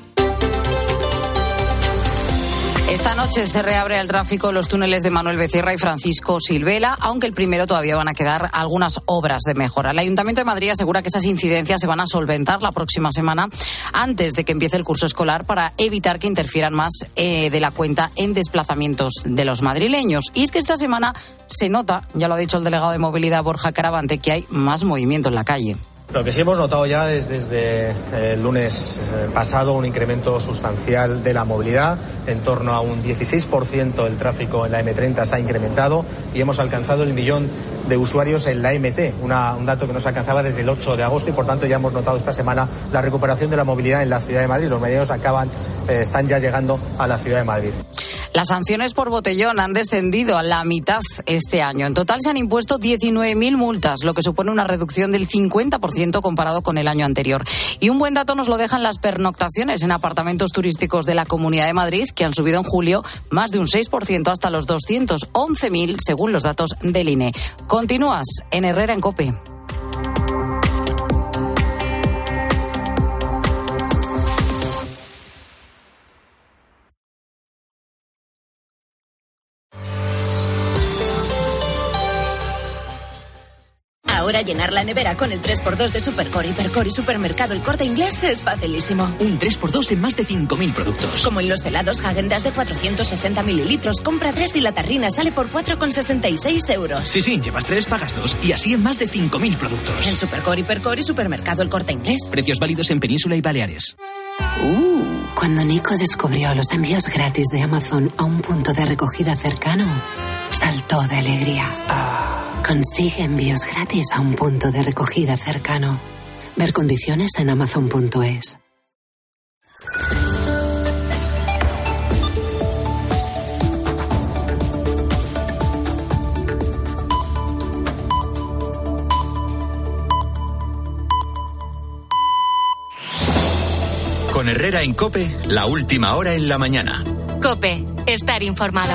Esta noche se reabre el tráfico en los túneles de Manuel Becerra y Francisco Silvela, aunque el primero todavía van a quedar algunas obras de mejora. El Ayuntamiento de Madrid asegura que esas incidencias se van a solventar la próxima semana antes de que empiece el curso escolar para evitar que interfieran más eh, de la cuenta en desplazamientos de los madrileños. Y es que esta semana se nota, ya lo ha dicho el delegado de Movilidad Borja Caravante, que hay más movimiento en la calle. Lo que sí hemos notado ya es desde el lunes pasado un incremento sustancial de la movilidad. En torno a un dieciséis por ciento el tráfico en la eme treinta se ha incrementado y hemos alcanzado el millón de usuarios en la eme te, una, un dato que no se alcanzaba desde el ocho de agosto, y por tanto ya hemos notado esta semana la recuperación de la movilidad en la ciudad de Madrid. Los medios acaban, eh, están ya llegando a la ciudad de Madrid. Las sanciones por botellón han descendido a la mitad este año. En total se han impuesto diecinueve mil multas, lo que supone una reducción del cincuenta por ciento comparado con el año anterior. Y un buen dato nos lo dejan las pernoctaciones en apartamentos turísticos de la Comunidad de Madrid, que han subido en julio más de un seis por ciento hasta los doscientos once mil, según los datos del I N E. Continúas en Herrera en COPE. Ahora llenar la nevera con el tres por dos de Supercore, Hipercore y Supermercado El Corte Inglés es facilísimo. Un tres por dos en más de cinco mil productos. Como en los helados Häagen-Dazs de cuatrocientos sesenta mililitros, compra tres y la tarrina sale por cuatro con sesenta y seis euros. Sí, sí, llevas tres, pagas dos y así en más de cinco mil productos. En Supercore, Hipercore y Supermercado El Corte Inglés. Precios válidos en Península y Baleares. Uh, cuando Nico descubrió los envíos gratis de Amazon a un punto de recogida cercano, saltó de alegría. Consigue envíos gratis a un punto de recogida cercano. Ver condiciones en amazon punto es. Con Herrera en COPE, la última hora en la mañana. COPE, estar informado.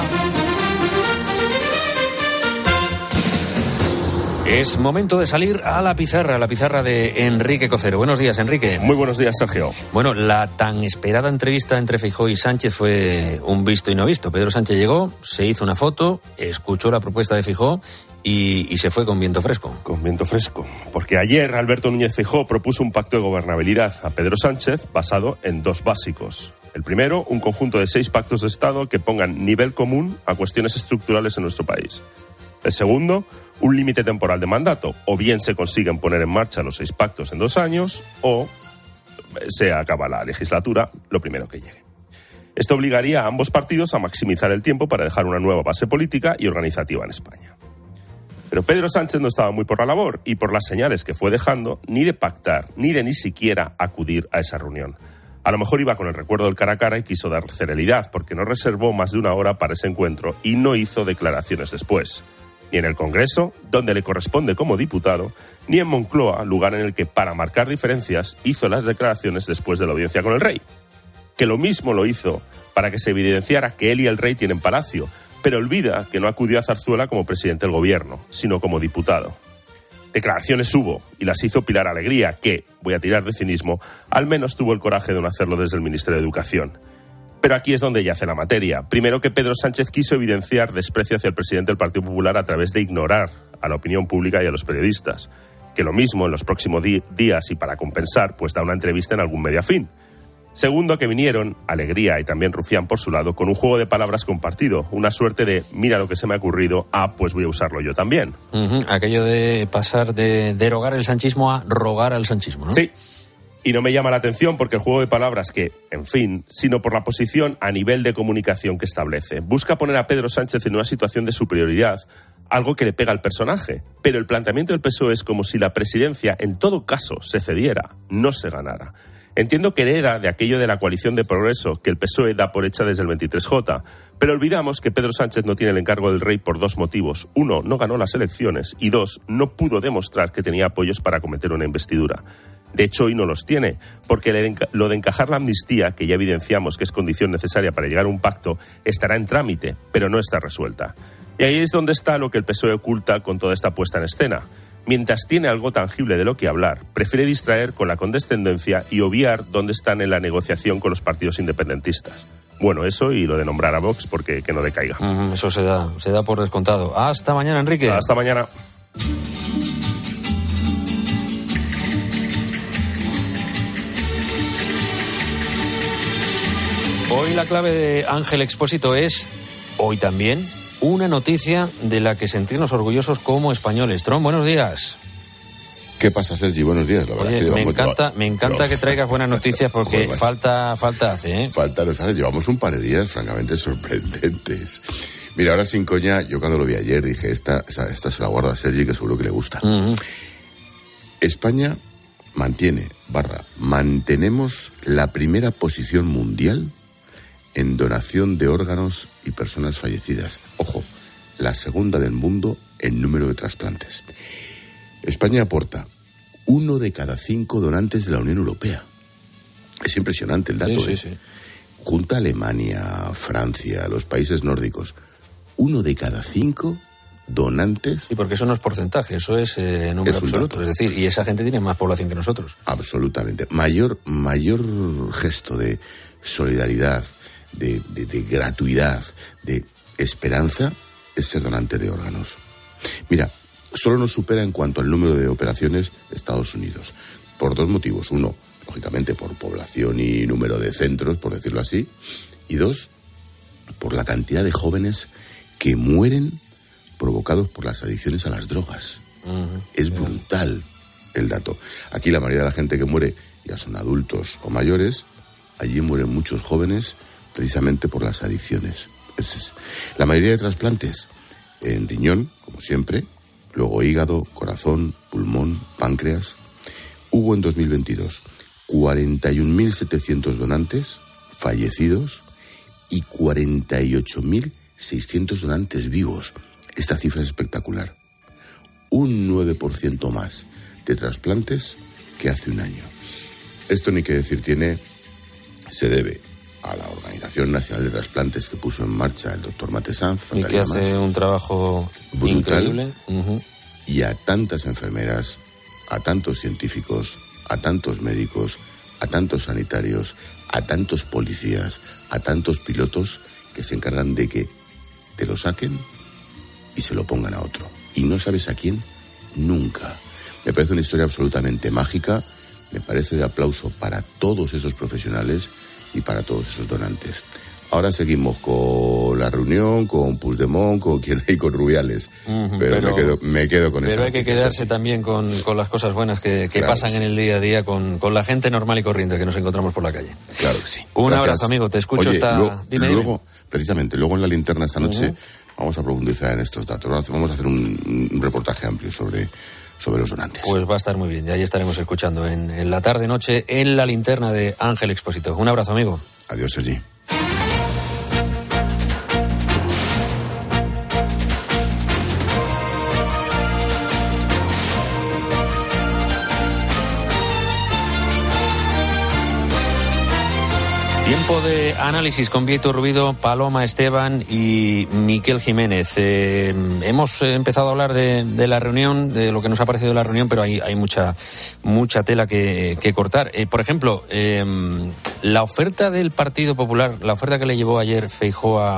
Es momento de salir a la pizarra, la pizarra de Enrique Cocero. Buenos días, Enrique. Muy buenos días, Sergio. Bueno, la tan esperada entrevista entre Feijóo y Sánchez fue un visto y no visto. Pedro Sánchez llegó, se hizo una foto, escuchó la propuesta de Feijóo y, y se fue con viento fresco. Con viento fresco, porque ayer Alberto Núñez Feijóo propuso un pacto de gobernabilidad a Pedro Sánchez basado en dos básicos. El primero, un conjunto de seis pactos de Estado que pongan nivel común a cuestiones estructurales en nuestro país. El segundo, un límite temporal de mandato. O bien se consiguen poner en marcha los seis pactos en dos años, o se acaba la legislatura lo primero que llegue. Esto obligaría a ambos partidos a maximizar el tiempo para dejar una nueva base política y organizativa en España. Pero Pedro Sánchez no estaba muy por la labor y por las señales que fue dejando, ni de pactar, ni de ni siquiera acudir a esa reunión. A lo mejor iba con el recuerdo del cara a cara y quiso dar celeridad, porque no reservó más de una hora para ese encuentro y no hizo declaraciones después. Ni en el Congreso, donde le corresponde como diputado, ni en Moncloa, lugar en el que, para marcar diferencias, hizo las declaraciones después de la audiencia con el rey. Que lo mismo lo hizo para que se evidenciara que él y el rey tienen palacio, pero olvida que no acudió a Zarzuela como presidente del gobierno, sino como diputado. Declaraciones hubo, y las hizo Pilar Alegría, que, voy a tirar de cinismo, al menos tuvo el coraje de no hacerlo desde el Ministerio de Educación. Pero aquí es donde yace la materia. Primero, que Pedro Sánchez quiso evidenciar desprecio hacia el presidente del Partido Popular a través de ignorar a la opinión pública y a los periodistas. Que lo mismo en los próximos di- días y para compensar, pues da una entrevista en algún medio afín. Segundo, que vinieron Alegría y también Rufián por su lado con un juego de palabras compartido. Una suerte de mira lo que se me ha ocurrido, ah, pues voy a usarlo yo también. Uh-huh. Aquello de pasar de derogar el sanchismo a rogar al sanchismo, ¿no? Sí. Y no me llama la atención porque el juego de palabras que, en fin, sino por la posición a nivel de comunicación que establece. Busca poner a Pedro Sánchez en una situación de superioridad, algo que le pega al personaje. Pero el planteamiento del P S O E es como si la presidencia, en todo caso, se cediera, no se ganara. Entiendo que hereda de aquello de la coalición de progreso que el P S O E da por hecha desde el veintitrés J, pero olvidamos que Pedro Sánchez no tiene el encargo del rey por dos motivos. Uno, no ganó las elecciones y dos, no pudo demostrar que tenía apoyos para acometer una investidura. De hecho, hoy no los tiene, porque lo de encajar la amnistía, que ya evidenciamos que es condición necesaria para llegar a un pacto, estará en trámite, pero no está resuelta. Y ahí es donde está lo que el P S O E oculta con toda esta puesta en escena. Mientras tiene algo tangible de lo que hablar, prefiere distraer con la condescendencia y obviar dónde están en la negociación con los partidos independentistas. Bueno, eso y lo de nombrar a Vox porque que no decaiga. Uh-huh, eso se da, se da por descontado. Hasta mañana, Enrique. Hasta mañana. Hoy la clave de Ángel Expósito es, hoy también, una noticia de la que sentirnos orgullosos como españoles. Tron, buenos días. ¿Qué pasa, Sergi? Buenos días. La verdad Oye, es que me llevamos, encanta, me encanta pero, que traigas buenas noticias porque joder, falta, falta hace, ¿eh? Falta nos hace. Llevamos un par de días francamente sorprendentes. Mira, ahora sin coña, yo cuando lo vi ayer dije, esta, esta, esta se la guarda a Sergi, que seguro que le gusta. Uh-huh. España mantiene, barra, mantenemos la primera posición mundial en donación de órganos y personas fallecidas. Ojo, la segunda del mundo en número de trasplantes. España aporta uno de cada cinco donantes de la Unión Europea. Es impresionante el dato, sí, ¿eh? Sí, sí. Junta a Alemania, Francia, los países nórdicos. Uno de cada cinco donantes. Sí, porque eso no es porcentaje, eso es eh, número es absoluto. Es decir, y esa gente tiene más población que nosotros. Absolutamente. Mayor, mayor gesto de solidaridad, de, de, de gratuidad, de esperanza, es ser donante de órganos. Mira, solo nos supera en cuanto al número de operaciones Estados Unidos. Por dos motivos. Uno, lógicamente por población y número de centros, por decirlo así. Y dos, por la cantidad de jóvenes que mueren provocados por las adicciones a las drogas. Uh-huh. Es brutal el dato. Aquí la mayoría de la gente que muere ya son adultos o mayores. Allí mueren muchos jóvenes precisamente por las adicciones. Es, es. La mayoría de trasplantes en riñón, como siempre, luego hígado, corazón, pulmón, páncreas. Hubo en dos mil veintidós cuarenta y un mil setecientos donantes fallecidos y cuarenta y ocho mil seiscientos donantes vivos. Esta cifra es espectacular. Un nueve por ciento más de trasplantes que hace un año. Esto ni que decir tiene, se debe a la Organización Nacional de Trasplantes que puso en marcha el doctor Mate Sanz. Y que hace más. un trabajo brutal, increíble. Uh-huh. Y a tantas enfermeras, a tantos científicos, a tantos médicos, a tantos sanitarios, a tantos policías, a tantos pilotos que se encargan de que te lo saquen y se lo pongan a otro. Y no sabes a quién nunca. Me parece una historia absolutamente mágica, me parece de aplauso para todos esos profesionales y para todos esos donantes. Ahora seguimos con la reunión, con Puigdemont, con quien hay, con Rubiales. Uh-huh, pero, pero me quedo, me quedo con eso. Pero hay que quedarse así. también con, con las cosas buenas que, que claro pasan que sí. en el día a día, con, con la gente normal y corriente que nos encontramos por la calle. Claro que sí. Un Gracias. abrazo, amigo. Te escucho. Oye, esta... Luego, dime, luego dime. precisamente, luego en la linterna esta noche uh-huh. vamos a profundizar en estos datos. Vamos a hacer un, un reportaje amplio sobre... sobre los donantes. Pues va a estar muy bien, y ahí estaremos escuchando en, en la tarde-noche en la linterna de Ángel Expósito. Un abrazo, amigo. Adiós, Sergi. Tiempo de análisis con Víctor Rubido, Paloma Esteban y Miquel Jiménez. Eh, hemos empezado a hablar de, de la reunión, de lo que nos ha parecido de la reunión, pero hay, hay mucha mucha tela que, que cortar. Eh, por ejemplo, eh, la oferta del Partido Popular, la oferta que le llevó ayer Feijóo a,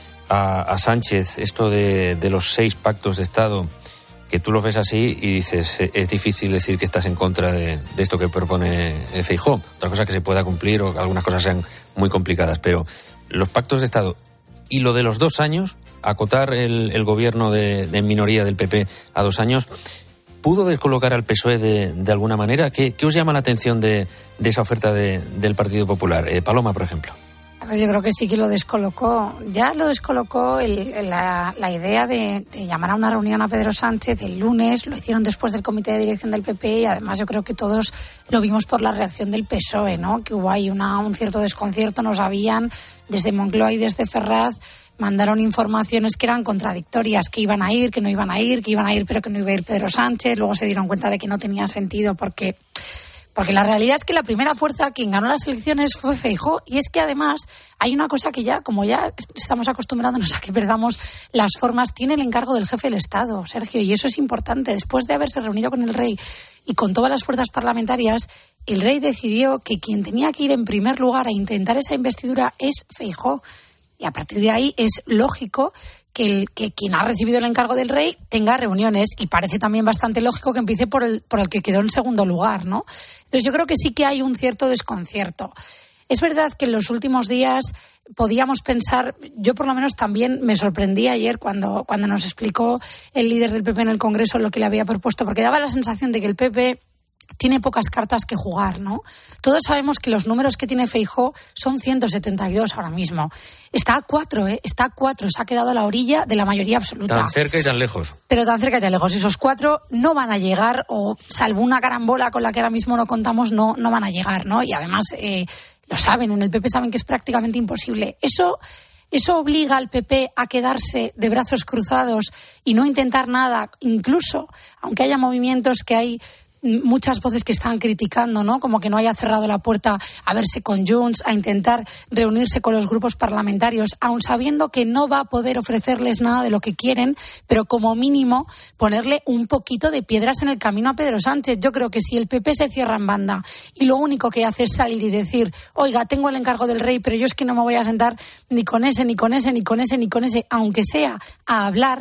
a, a Sánchez, esto de, de los seis pactos de Estado, que tú lo ves así y dices, es difícil decir que estás en contra de, de esto que propone Feijóo. Otra cosa que se pueda cumplir o que algunas cosas sean muy complicadas, pero los pactos de Estado y lo de los dos años, acotar el, el gobierno de, de minoría del P P a dos años, ¿pudo descolocar al P S O E de, de alguna manera? ¿Qué, qué os llama la atención de, de esa oferta de, del Partido Popular? Eh, Paloma, por ejemplo. Yo creo que sí que lo descolocó. Ya lo descolocó el, la, la idea de, de llamar a una reunión a Pedro Sánchez el lunes. Lo hicieron después del comité de dirección del P P y además yo creo que todos lo vimos por la reacción del P S O E, ¿no? Que hubo ahí una, un cierto desconcierto. No sabían, desde Moncloa y desde Ferraz mandaron informaciones que eran contradictorias, que iban a ir, que no iban a ir, que iban a ir pero que no iba a ir Pedro Sánchez. Luego se dieron cuenta de que no tenía sentido porque... Porque la realidad es que la primera fuerza, quien ganó las elecciones fue Feijóo, y es que además hay una cosa que ya, como ya estamos acostumbrándonos a que perdamos las formas, tiene el encargo del jefe del Estado, Sergio, y eso es importante. Después de haberse reunido con el rey y con todas las fuerzas parlamentarias, el rey decidió que quien tenía que ir en primer lugar a intentar esa investidura es Feijóo. Y a partir de ahí es lógico que, el, que quien ha recibido el encargo del rey tenga reuniones, y parece también bastante lógico que empiece por el, por el que quedó en segundo lugar, ¿no? Entonces yo creo que sí que hay un cierto desconcierto. Es verdad que en los últimos días podíamos pensar, yo por lo menos también me sorprendí ayer cuando, cuando nos explicó el líder del P P en el Congreso lo que le había propuesto, porque daba la sensación de que el P P tiene pocas cartas que jugar, ¿no? Todos sabemos que los números que tiene Feijóo son ciento setenta y dos ahora mismo. Está a cuatro, ¿eh? Está a cuatro. Se ha quedado a la orilla de la mayoría absoluta. Tan cerca y tan lejos. Pero tan cerca y tan lejos. Esos cuatro no van a llegar, o salvo una carambola con la que ahora mismo no contamos, no, no van a llegar, ¿no? Y además, eh, lo saben, en el P P saben que es prácticamente imposible. Eso... Eso obliga al P P a quedarse de brazos cruzados y no intentar nada, incluso, aunque haya movimientos que hay muchas voces que están criticando, ¿no? Como que no haya cerrado la puerta a verse con Junts, a intentar reunirse con los grupos parlamentarios, aun sabiendo que no va a poder ofrecerles nada de lo que quieren, pero como mínimo ponerle un poquito de piedras en el camino a Pedro Sánchez. Yo creo que si el P P se cierra en banda y lo único que hace es salir y decir, oiga, tengo el encargo del rey, pero yo es que no me voy a sentar ni con ese, ni con ese, ni con ese, ni con ese, aunque sea a hablar,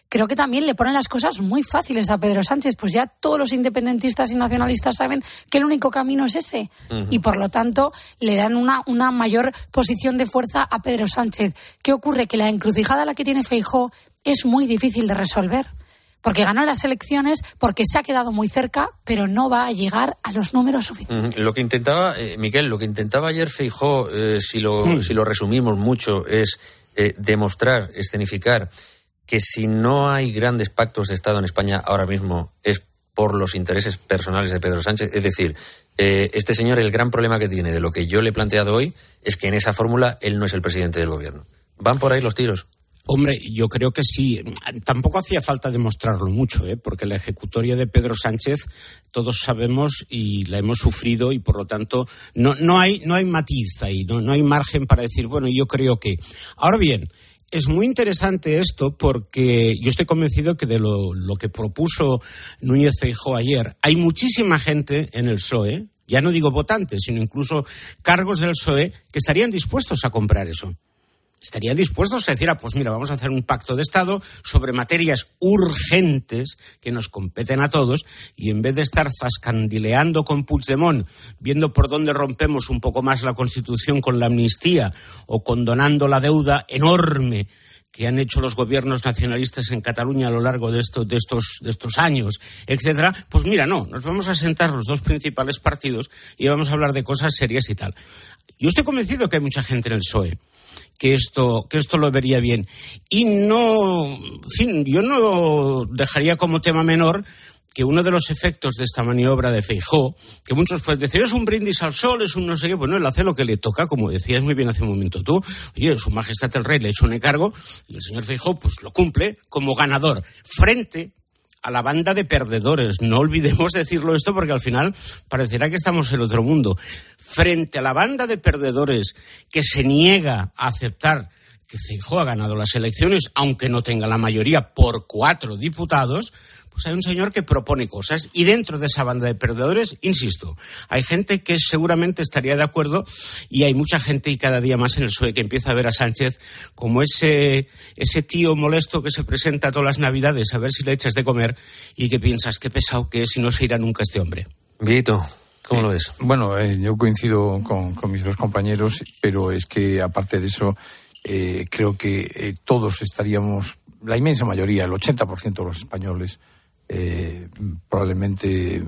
creo que también le ponen las cosas muy fáciles a Pedro Sánchez. Pues ya todos los independentistas y nacionalistas saben que el único camino es ese. Uh-huh. Y por lo tanto le dan una, una mayor posición de fuerza a Pedro Sánchez. ¿Qué ocurre? Que la encrucijada a la que tiene Feijóo es muy difícil de resolver. Porque ganó las elecciones, porque se ha quedado muy cerca, pero no va a llegar a los números suficientes. Uh-huh. Lo que intentaba, eh, Miquel, lo que intentaba ayer Feijóo, eh, si, lo, uh-huh. si lo resumimos mucho, es eh, demostrar, escenificar que si no hay grandes pactos de Estado en España ahora mismo es por los intereses personales de Pedro Sánchez. Es decir, eh, este señor, el gran problema que tiene de lo que yo le he planteado hoy es que en esa fórmula él no es el presidente del gobierno. ¿Van por ahí los tiros? Hombre, yo creo que sí. Tampoco hacía falta demostrarlo mucho, ¿eh? Porque la ejecutoria de Pedro Sánchez todos sabemos y la hemos sufrido y por lo tanto no, no hay, no hay matiz ahí, no, no hay margen para decir, bueno, yo creo que. Ahora bien, es muy interesante esto porque yo estoy convencido que de lo, lo que propuso Núñez Feijóo ayer, hay muchísima gente en el P S O E, ya no digo votantes, sino incluso cargos del P S O E, que estarían dispuestos a comprar eso. Estarían dispuestos a decir, ah, pues mira, vamos a hacer un pacto de Estado sobre materias urgentes que nos competen a todos y en vez de estar zascandileando con Puigdemont, viendo por dónde rompemos un poco más la Constitución con la amnistía o condonando la deuda enorme que han hecho los gobiernos nacionalistas en Cataluña a lo largo de, esto, de, estos, de estos años, etcétera, pues mira, no, nos vamos a sentar los dos principales partidos y vamos a hablar de cosas serias y tal. Yo estoy convencido que hay mucha gente en el P S O E que esto, que esto lo vería bien. Y no, en fin, yo no dejaría como tema menor que uno de los efectos de esta maniobra de Feijóo, que muchos pueden decir, es un brindis al sol, es un no sé qué, pues no, él hace lo que le toca, como decías muy bien hace un momento tú. Oye, su majestad el rey le ha hecho un encargo y el señor Feijóo pues lo cumple como ganador, frente a la banda de perdedores. No olvidemos decirlo esto porque al final parecerá que estamos en otro mundo. Frente a la banda de perdedores que se niega a aceptar que Feijóo ha ganado las elecciones, aunque no tenga la mayoría por cuatro diputados, pues hay un señor que propone cosas. Y dentro de esa banda de perdedores, insisto, hay gente que seguramente estaría de acuerdo y hay mucha gente y cada día más en el P S O E que empieza a ver a Sánchez como ese, ese tío molesto que se presenta todas las Navidades a ver si le echas de comer y que piensas qué pesado que es y no se irá nunca este hombre. Vito, ¿cómo eh, lo ves? Bueno, eh, yo coincido con, con mis dos compañeros, pero es que aparte de eso, eh, creo que eh, todos estaríamos, la inmensa mayoría, el ochenta por ciento de los españoles, Eh, probablemente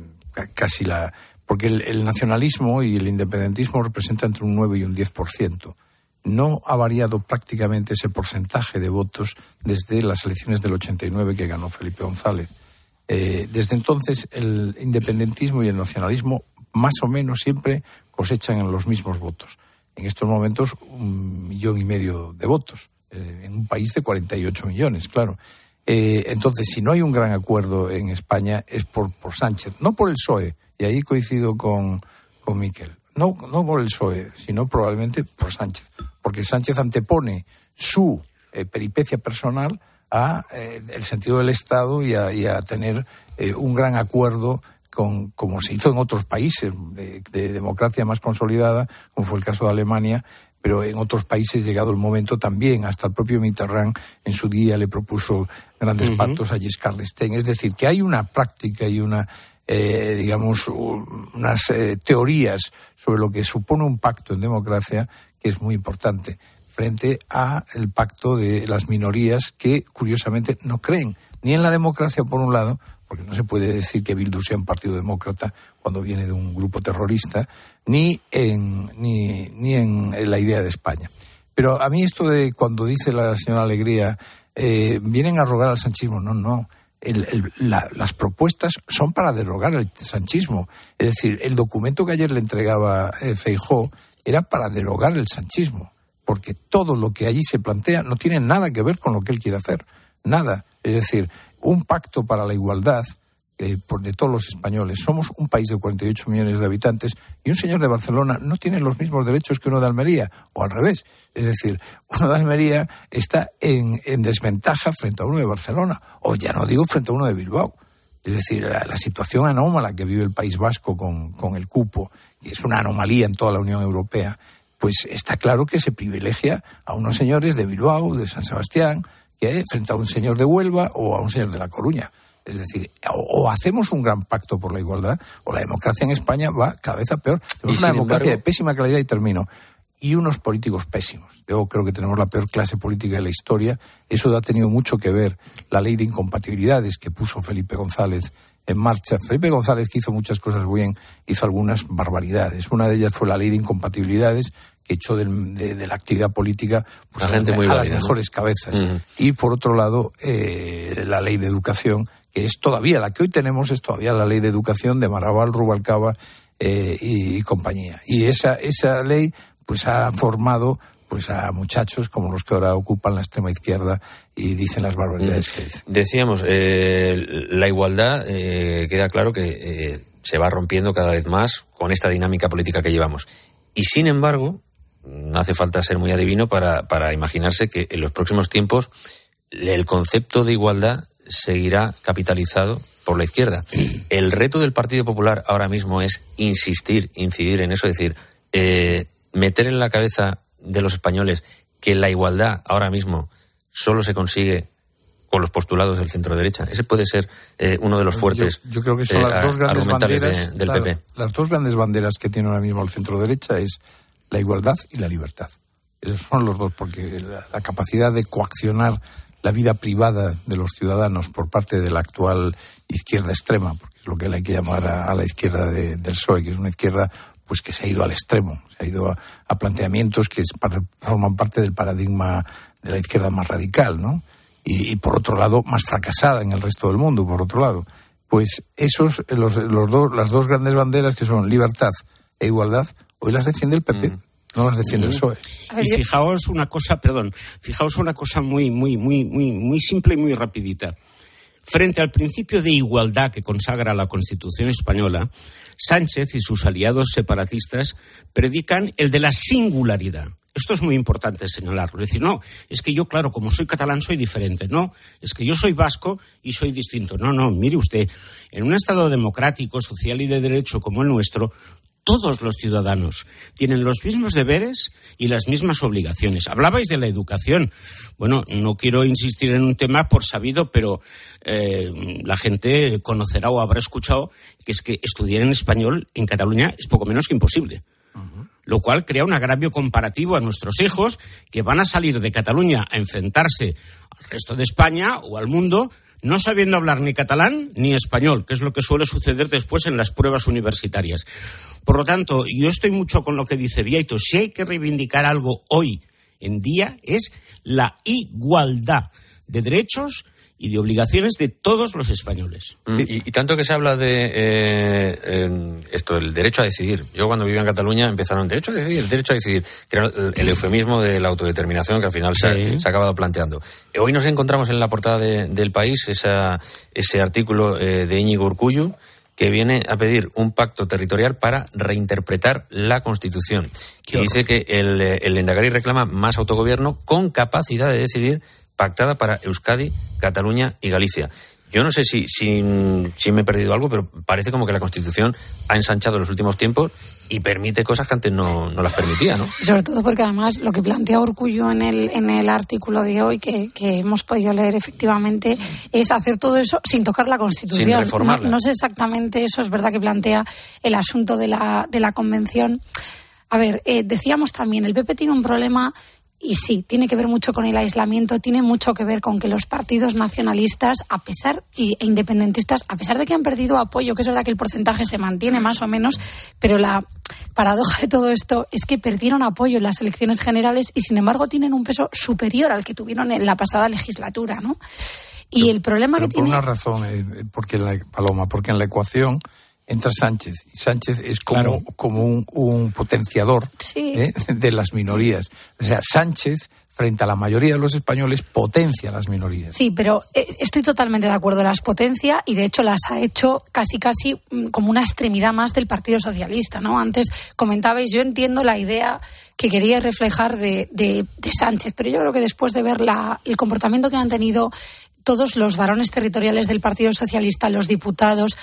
casi la... Porque el, el nacionalismo y el independentismo representan entre un nueve y un diez por ciento. No ha variado prácticamente ese porcentaje de votos desde las elecciones del ochenta y nueve que ganó Felipe González. Eh, desde entonces el independentismo y el nacionalismo más o menos siempre cosechan en los mismos votos. En estos momentos un millón y medio de votos, eh, en un país de cuarenta y ocho millones, claro. Eh, entonces, si no hay un gran acuerdo en España es por, por Sánchez, no por el P S O E, y ahí coincido con, con Miquel, no, no por el P S O E, sino probablemente por Sánchez, porque Sánchez antepone su eh, peripecia personal a eh, el sentido del Estado y a, y a tener eh, un gran acuerdo con, como se hizo en otros países de, de democracia más consolidada, como fue el caso de Alemania. Pero en otros países, llegado el momento, también hasta el propio Mitterrand en su día le propuso grandes uh-huh. pactos a Giscard d'Estaing. Es decir, que hay una práctica y una, eh, digamos, unas eh, teorías sobre lo que supone un pacto en democracia que es muy importante, frente a el pacto de las minorías que, curiosamente, no creen ni en la democracia, por un lado, porque no se puede decir que Bildu sea un partido demócrata cuando viene de un grupo terrorista, ni en, ni, ni en la idea de España. Pero a mí esto de cuando dice la señora Alegría, eh, vienen a rogar al sanchismo, no, no. El, el, la, las propuestas son para derogar el sanchismo. Es decir, el documento que ayer le entregaba eh, Feijóo era para derogar el sanchismo, porque todo lo que allí se plantea no tiene nada que ver con lo que él quiere hacer. Nada. Es decir, un pacto para la igualdad eh, por de todos los españoles. Somos un país de cuarenta y ocho millones de habitantes y un señor de Barcelona no tiene los mismos derechos que uno de Almería, o al revés. Es decir, uno de Almería está en, en desventaja frente a uno de Barcelona, o ya no digo frente a uno de Bilbao. Es decir, la, la situación anómala que vive el País Vasco con, con el cupo, que es una anomalía en toda la Unión Europea, pues está claro que se privilegia a unos señores de Bilbao, de San Sebastián, que frente a un señor de Huelva o a un señor de La Coruña. Es decir, o, o hacemos un gran pacto por la igualdad, o la democracia en España va cada vez a peor. Tenemos una democracia embargo... de pésima calidad, y termino, y unos políticos pésimos. Yo creo que tenemos la peor clase política de la historia. Eso ha tenido mucho que ver la ley de incompatibilidades que puso Felipe González en marcha. Felipe González, que hizo muchas cosas bien, hizo algunas barbaridades. Una de ellas fue la ley de incompatibilidades, que echó del, de, de la actividad política pues, a, gente muy a válida, las mejores, ¿no?, cabezas. Uh-huh. Y por otro lado, eh, la ley de educación, que es todavía, la que hoy tenemos es todavía la ley de educación de Marabal, Rubalcaba eh, y, y compañía. Y esa, esa ley pues ha formado pues a muchachos como los que ahora ocupan la extrema izquierda y dicen las barbaridades que dicen. Decíamos, eh, la igualdad, eh, queda claro que eh, se va rompiendo cada vez más con esta dinámica política que llevamos. Y sin embargo, no hace falta ser muy adivino para, para imaginarse que en los próximos tiempos el concepto de igualdad seguirá capitalizado por la izquierda. El reto del Partido Popular ahora mismo es insistir, incidir en eso, es decir, eh, meter en la cabeza de los españoles que la igualdad ahora mismo solo se consigue con los postulados del centro derecha. Ese puede ser eh, uno de los fuertes yo, yo creo que son eh, las dos grandes banderas de, del claro, P P. Las dos grandes banderas que tiene ahora mismo el centro derecha es la igualdad y la libertad. Esos son los dos, porque la, la capacidad de coaccionar la vida privada de los ciudadanos por parte de la actual izquierda extrema, porque es lo que hay que llamar a, a la izquierda de, del P S O E, que es una izquierda pues que se ha ido al extremo, se ha ido a, a planteamientos que es, forman parte del paradigma de la izquierda más radical, ¿no? Y, y por otro lado, más fracasada en el resto del mundo, por otro lado. Pues esos, los, los dos, las dos grandes banderas que son libertad e igualdad, hoy las defiende el P P. Mm. No las defiende el P S O E. Y fijaos una cosa, perdón, fijaos una cosa muy, muy, muy, muy, muy simple y muy rapidita. Frente al principio de igualdad que consagra la Constitución española, Sánchez y sus aliados separatistas predican el de la singularidad. Esto es muy importante señalarlo. Es decir, no, es que yo, claro, como soy catalán, soy diferente. No, es que yo soy vasco y soy distinto. No, no, mire usted, en un Estado democrático, social y de derecho como el nuestro, todos los ciudadanos tienen los mismos deberes y las mismas obligaciones. Hablabais de la educación. Bueno, no quiero insistir en un tema por sabido, pero eh, la gente conocerá o habrá escuchado que es que estudiar en español en Cataluña es poco menos que imposible. Uh-huh. Lo cual crea un agravio comparativo a nuestros hijos que van a salir de Cataluña a enfrentarse al resto de España o al mundo no sabiendo hablar ni catalán ni español, que es lo que suele suceder después en las pruebas universitarias. Por lo tanto, yo estoy mucho con lo que dice Bieito. Si hay que reivindicar algo hoy en día es la igualdad de derechos y de obligaciones de todos los españoles. Y, y tanto que se habla de eh, eh, esto, el derecho a decidir. Yo cuando vivía en Cataluña empezaron derecho a decidir, derecho a decidir, que era el, el eufemismo de la autodeterminación que al final sí. se, se ha acabado planteando. Hoy nos encontramos en la portada de, del País esa, ese artículo eh, de Íñigo Urkullu, que viene a pedir un pacto territorial para reinterpretar la Constitución. Que dice que el, el Lehendakari reclama más autogobierno con capacidad de decidir pactada para Euskadi, Cataluña y Galicia. Yo no sé si, si, si me he perdido algo, pero parece como que la Constitución ha ensanchado en los últimos tiempos y permite cosas que antes no, no las permitía, ¿no? Sobre todo porque además lo que plantea Urkullu en el, en el artículo de hoy, que, que hemos podido leer efectivamente, es hacer todo eso sin tocar la Constitución. Sin reformarla. No, no sé exactamente eso, es verdad que plantea el asunto de la, de la Convención. A ver, eh, decíamos también, el P P tiene un problema. Y sí, tiene que ver mucho con el aislamiento, tiene mucho que ver con que los partidos nacionalistas, a pesar e independentistas, a pesar de que han perdido apoyo, que es verdad que el porcentaje se mantiene más o menos, pero la paradoja de todo esto es que perdieron apoyo en las elecciones generales y sin embargo tienen un peso superior al que tuvieron en la pasada legislatura, ¿no? Y pero, el problema que tiene... Por una razón, eh, porque la, Paloma, porque en la ecuación entra Sánchez, y Sánchez es como, claro. como un, un potenciador sí. ¿eh? de las minorías. O sea, Sánchez, frente a la mayoría de los españoles, potencia las minorías. Sí, pero eh, estoy totalmente de acuerdo, las potencia y de hecho las ha hecho casi casi como una extremidad más del Partido Socialista, ¿no? Antes comentabais, yo entiendo la idea que quería reflejar de, de, de Sánchez, pero yo creo que después de ver la, el comportamiento que han tenido todos los varones territoriales del Partido Socialista, los diputados,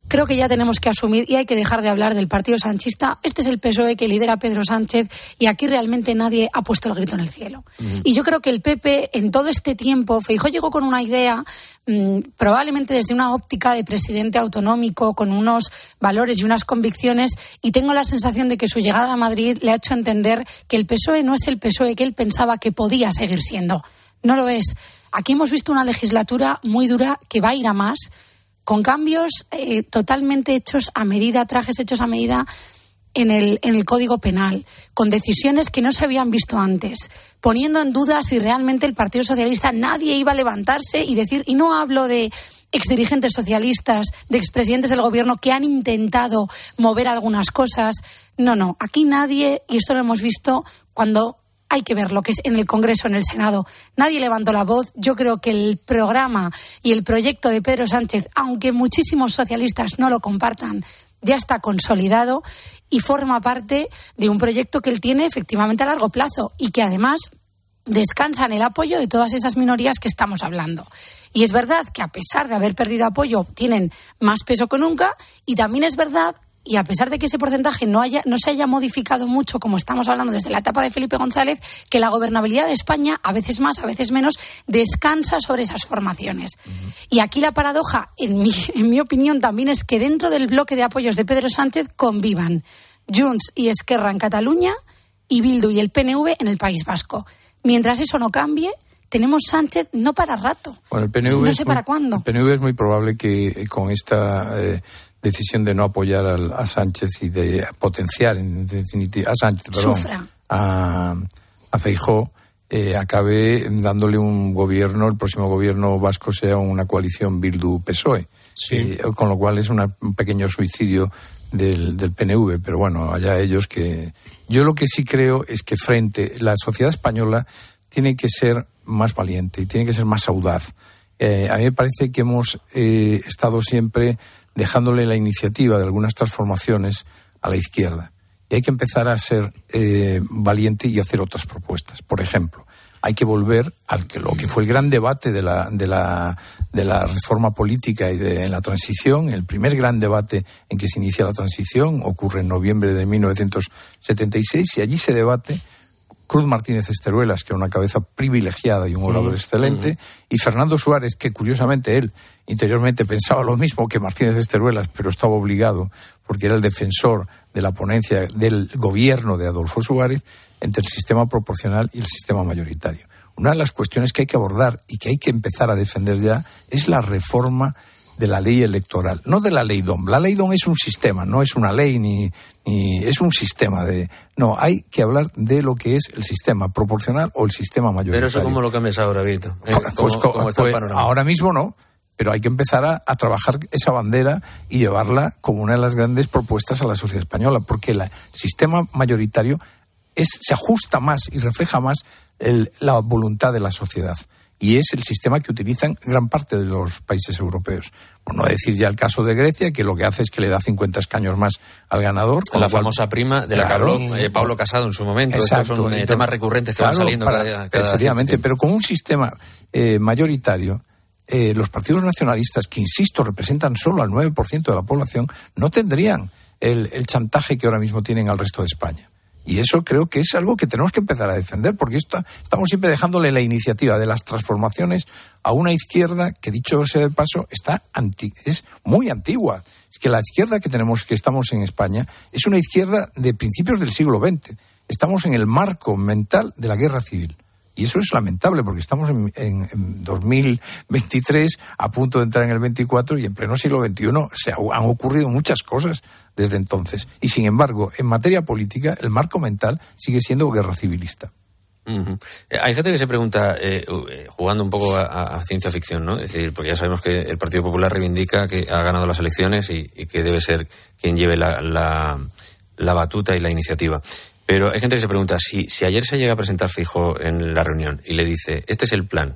creo que ya tenemos que asumir y hay que dejar de hablar del partido sanchista. Este es el P S O E que lidera Pedro Sánchez y aquí realmente nadie ha puesto el grito en el cielo. Uh-huh. Y yo creo que el P P en todo este tiempo, Feijóo llegó con una idea mmm, probablemente desde una óptica de presidente autonómico, con unos valores y unas convicciones, y tengo la sensación de que su llegada a Madrid le ha hecho entender que el P S O E no es el P S O E que él pensaba que podía seguir siendo. No lo es. Aquí hemos visto una legislatura muy dura que va a ir a más, con cambios eh, totalmente hechos a medida, trajes hechos a medida en el, en el Código Penal, con decisiones que no se habían visto antes, poniendo en duda si realmente el Partido Socialista, nadie iba a levantarse y decir, y no hablo de exdirigentes socialistas, de expresidentes del gobierno que han intentado mover algunas cosas. No, no, aquí nadie, y esto lo hemos visto cuando hay que ver lo que es en el Congreso, en el Senado. Nadie levantó la voz. Yo creo que el programa y el proyecto de Pedro Sánchez, aunque muchísimos socialistas no lo compartan, ya está consolidado y forma parte de un proyecto que él tiene efectivamente a largo plazo y que además descansa en el apoyo de todas esas minorías que estamos hablando. Y es verdad que a pesar de haber perdido apoyo, tienen más peso que nunca, y también es verdad, y a pesar de que ese porcentaje no haya, no se haya modificado mucho, como estamos hablando desde la etapa de Felipe González, que la gobernabilidad de España, a veces más, a veces menos, descansa sobre esas formaciones. Uh-huh. Y aquí la paradoja, en mi, en mi opinión, también es que dentro del bloque de apoyos de Pedro Sánchez convivan Junts y Esquerra en Cataluña y Bildu y el P N V en el País Vasco. Mientras eso no cambie, tenemos Sánchez no para rato. Bueno, el P N V no sé para muy, cuándo. El P N V es muy probable que con esta eh, decisión de no apoyar al, a Sánchez y de potenciar en definitiva a Sánchez, perdón, Sufra. a, a Feijóo, eh, acabe dándole un gobierno, el próximo gobierno vasco sea una coalición Bildu-P S O E. Sí. Eh, con lo cual es una, un pequeño suicidio del, del P N V, pero bueno, allá ellos que... Yo lo que sí creo es que frente la sociedad española tiene que ser más valiente y tiene que ser más audaz. Eh, a mí me parece que hemos eh, estado siempre dejándole la iniciativa de algunas transformaciones a la izquierda. Y hay que empezar a ser eh, valiente y hacer otras propuestas. Por ejemplo, hay que volver al que lo que fue el gran debate de la de la de la reforma política y de en la transición. El primer gran debate en que se inicia la transición ocurre en noviembre de mil novecientos setenta y seis, y allí se debate Cruz Martínez Esteruelas, que era una cabeza privilegiada y un orador mm, excelente, mm. y Fernando Suárez, que curiosamente él interiormente pensaba lo mismo que Martínez Esteruelas, pero estaba obligado porque era el defensor de la ponencia del gobierno de Adolfo Suárez entre el sistema proporcional y el sistema mayoritario. Una de las cuestiones que hay que abordar y que hay que empezar a defender ya es la reforma de la ley electoral, no de la ley D O M. La ley D O M es un sistema, no es una ley ni, ni es un sistema de... No, hay que hablar de lo que es el sistema proporcional o el sistema mayoritario. Pero eso, ¿cómo lo cambias ahora, Vito? ¿Eh? Pues, ¿Cómo, pues, cómo está pues, el panorama? Ahora mismo no, pero hay que empezar a, a trabajar esa bandera y llevarla como una de las grandes propuestas a la sociedad española, porque la, el sistema mayoritario es, se ajusta más y refleja más el, la voluntad de la sociedad. Y es el sistema que utilizan gran parte de los países europeos. Por no decir ya el caso de Grecia, que lo que hace es que le da cincuenta escaños más al ganador. Con la famosa cual, prima de la claro, que habló eh, Pablo Casado en su momento. Exacto, Estos son eh, entonces, temas recurrentes que claro, van saliendo para, cada, cada efectivamente, pero con un sistema eh, mayoritario, eh, los partidos nacionalistas, que insisto, representan solo al nueve por ciento de la población, no tendrían el, el chantaje que ahora mismo tienen al resto de España. Y eso creo que es algo que tenemos que empezar a defender, porque esto, estamos siempre dejándole la iniciativa de las transformaciones a una izquierda que, dicho sea de paso, está anti, es muy antigua. Es que la izquierda que tenemos, que estamos en España, es una izquierda de principios del siglo veinte. Estamos en el marco mental de la guerra civil. Y eso es lamentable, porque estamos en, en, en dos mil veintitrés, a punto de entrar en el veinticuatro, y en pleno siglo veintiuno se ha, han ocurrido muchas cosas desde entonces. Y sin embargo, en materia política, el marco mental sigue siendo guerra civilista. Uh-huh. Hay gente que se pregunta, eh, jugando un poco a, a ciencia ficción, ¿no? Es decir, porque ya sabemos que el Partido Popular reivindica que ha ganado las elecciones y, y que debe ser quien lleve la, la, la batuta y la iniciativa. Pero hay gente que se pregunta, si, si ayer se llega a presentar Feijóo en la reunión y le dice, este es el plan,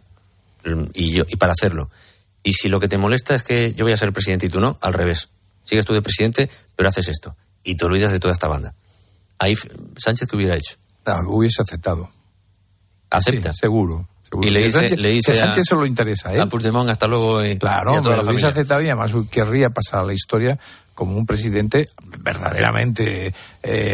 y, yo, y para hacerlo, y si lo que te molesta es que yo voy a ser presidente y tú no, al revés, sigues tú de presidente, pero haces esto, y te olvidas de toda esta banda. Ahí, ¿Sánchez qué hubiera hecho? Ah, hubiese aceptado. ¿Acepta? Sí, seguro, Y le dice, Sánchez, le dice que Sánchez a, solo interesa a él. A Puigdemont, hasta luego. Y, claro, y a toda la Luis familia. Aceptavia, además querría pasar a la historia como un presidente verdaderamente eh,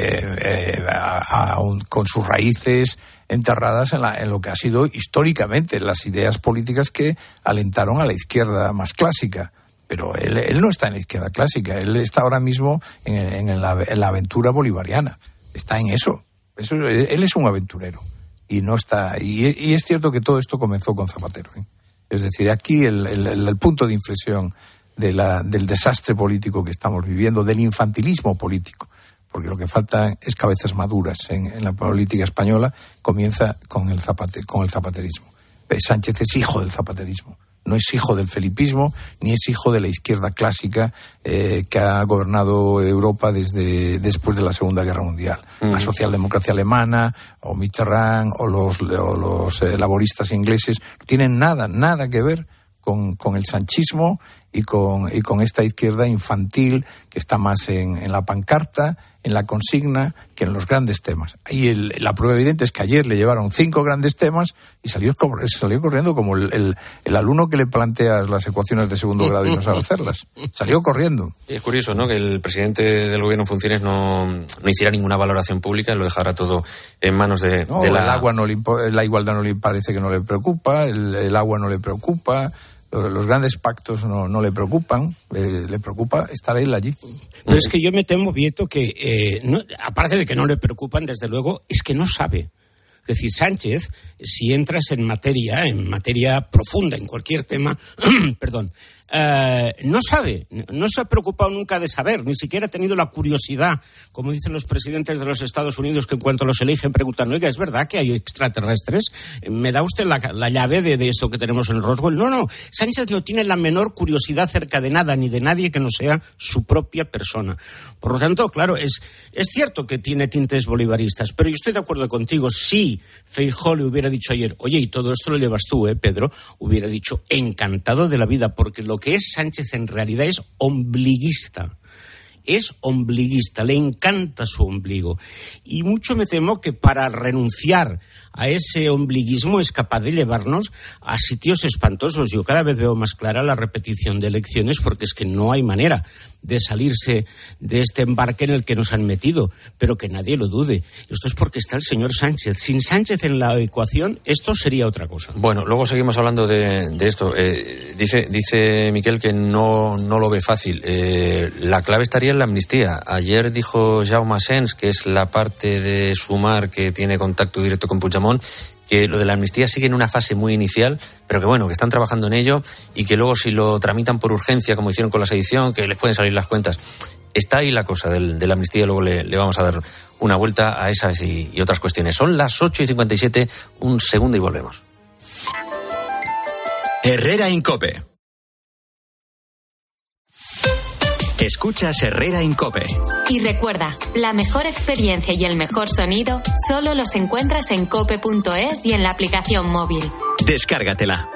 eh, a, a un, con sus raíces enterradas en, la, en lo que ha sido históricamente las ideas políticas que alentaron a la izquierda más clásica. Pero él, él no está en la izquierda clásica, él está ahora mismo en, en, en, la, en la aventura bolivariana, está en eso. eso él es un aventurero y no está y, y es cierto que todo esto comenzó con Zapatero, ¿eh? Es decir, aquí el, el, el punto de inflexión de la, del desastre político que estamos viviendo, del infantilismo político, porque lo que falta es cabezas maduras en, en la política española, comienza con el, zapate, con el zapaterismo. Sánchez es hijo del zapaterismo. No es hijo del felipismo, ni es hijo de la izquierda clásica eh, que ha gobernado Europa desde después de la Segunda Guerra Mundial. Mm. La socialdemocracia alemana, o Mitterrand, o los, o los eh, laboristas ingleses, no tienen nada, nada que ver con, con el sanchismo y con, y con esta izquierda infantil que está más en, en la pancarta, en la consigna, que en los grandes temas. Y el, la prueba evidente es que ayer le llevaron cinco grandes temas y salió, salió corriendo como el, el, el alumno que le plantea las ecuaciones de segundo grado y no sabe hacerlas. Salió corriendo. Y es curioso, ¿no?, que el presidente del gobierno en funciones no, no hiciera ninguna valoración pública, lo dejara todo en manos de, no, de la... El agua no le, la igualdad no le parece que no le preocupa, el, el agua no le preocupa... Los grandes pactos no, no le preocupan, eh, le preocupa estar él allí. Pero es que yo me temo, Vieto, que eh, no, aparte de que no le preocupan, desde luego, es que no sabe. Es decir, Sánchez, si entras en materia, en materia profunda, en cualquier tema, perdón, eh, no sabe, no se ha preocupado nunca de saber, ni siquiera ha tenido la curiosidad, como dicen los presidentes de los Estados Unidos, que en cuanto los eligen preguntan, oiga, ¿es verdad que hay extraterrestres? ¿Me da usted la, la llave de, de esto que tenemos en Roswell? No, no, Sánchez no tiene la menor curiosidad acerca de nada, ni de nadie que no sea su propia persona. Por lo tanto, claro, es, es cierto que tiene tintes bolivaristas, pero yo estoy de acuerdo contigo, si Feijóo le hubiera dicho ayer, oye, y todo esto lo llevas tú, ¿eh, Pedro? Hubiera dicho, encantado de la vida, porque lo que es Sánchez en realidad es ombliguista. Es ombliguista, le encanta su ombligo. Y mucho me temo que para renunciar a ese ombliguismo es capaz de llevarnos a sitios espantosos. Yo cada vez veo más clara la repetición de elecciones porque es que no hay manera de salirse de este embarque en el que nos han metido, pero que nadie lo dude. Esto es porque está el señor Sánchez. Sin Sánchez en la ecuación, esto sería otra cosa. Bueno, luego seguimos hablando de, de esto. Eh, dice, dice Miquel que no, no lo ve fácil. Eh, la clave estaría en la amnistía. Ayer dijo Jaume Asens, que es la parte de Sumar que tiene contacto directo con Puigdemont, que lo de la amnistía sigue en una fase muy inicial, pero que bueno, que están trabajando en ello y que luego si lo tramitan por urgencia, como hicieron con la sedición, que les pueden salir las cuentas. Está ahí la cosa del, de la amnistía, luego le, le vamos a dar una vuelta a esas y, y otras cuestiones. Son las ocho y cincuenta y siete, un segundo y volvemos. Herrera Incope. Escuchas Herrera Incope. Y recuerda, la mejor experiencia y el mejor sonido solo los encuentras en cope punto es y en la aplicación móvil. Descárgatela.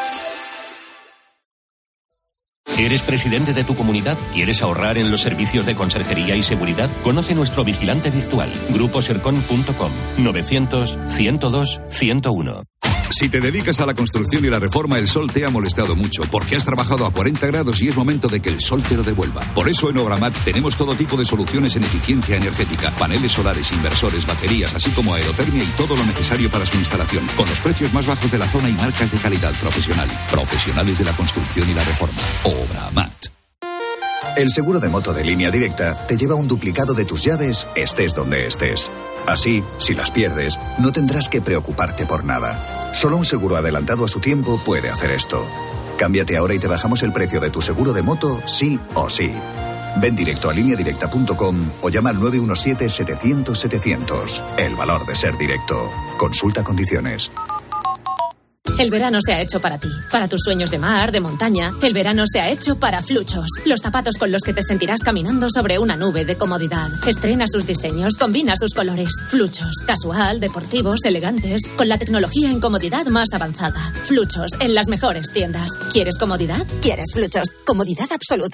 ¿Eres presidente de tu comunidad? ¿Quieres ahorrar en los servicios de conserjería y seguridad? Conoce nuestro vigilante virtual, grupo sercon punto com, novecientos, ciento dos, ciento uno. Si te dedicas a la construcción y la reforma, el sol te ha molestado mucho, porque has trabajado a cuarenta grados y es momento de que el sol te lo devuelva. Por eso en Obramat tenemos todo tipo de soluciones en eficiencia energética, paneles solares, inversores, baterías, así como aerotermia y todo lo necesario para su instalación, con los precios más bajos de la zona y marcas de calidad profesional. Profesionales de la construcción y la reforma. Obramat. El seguro de moto de Línea Directa te lleva un duplicado de tus llaves, estés donde estés. Así, si las pierdes, no tendrás que preocuparte por nada. Solo un seguro adelantado a su tiempo puede hacer esto. Cámbiate ahora y te bajamos el precio de tu seguro de moto, sí o sí. Ven directo a línea directa punto com o llama al nueve uno siete, setecientos, setecientos. El valor de ser directo. Consulta condiciones. El verano se ha hecho para ti, para tus sueños de mar, de montaña. El verano se ha hecho para Fluchos, los zapatos con los que te sentirás caminando sobre una nube de comodidad. Estrena sus diseños, combina sus colores. Fluchos, casual, deportivos, elegantes, con la tecnología en comodidad más avanzada. Fluchos, en las mejores tiendas. ¿Quieres comodidad? ¿Quieres Fluchos? Comodidad absoluta.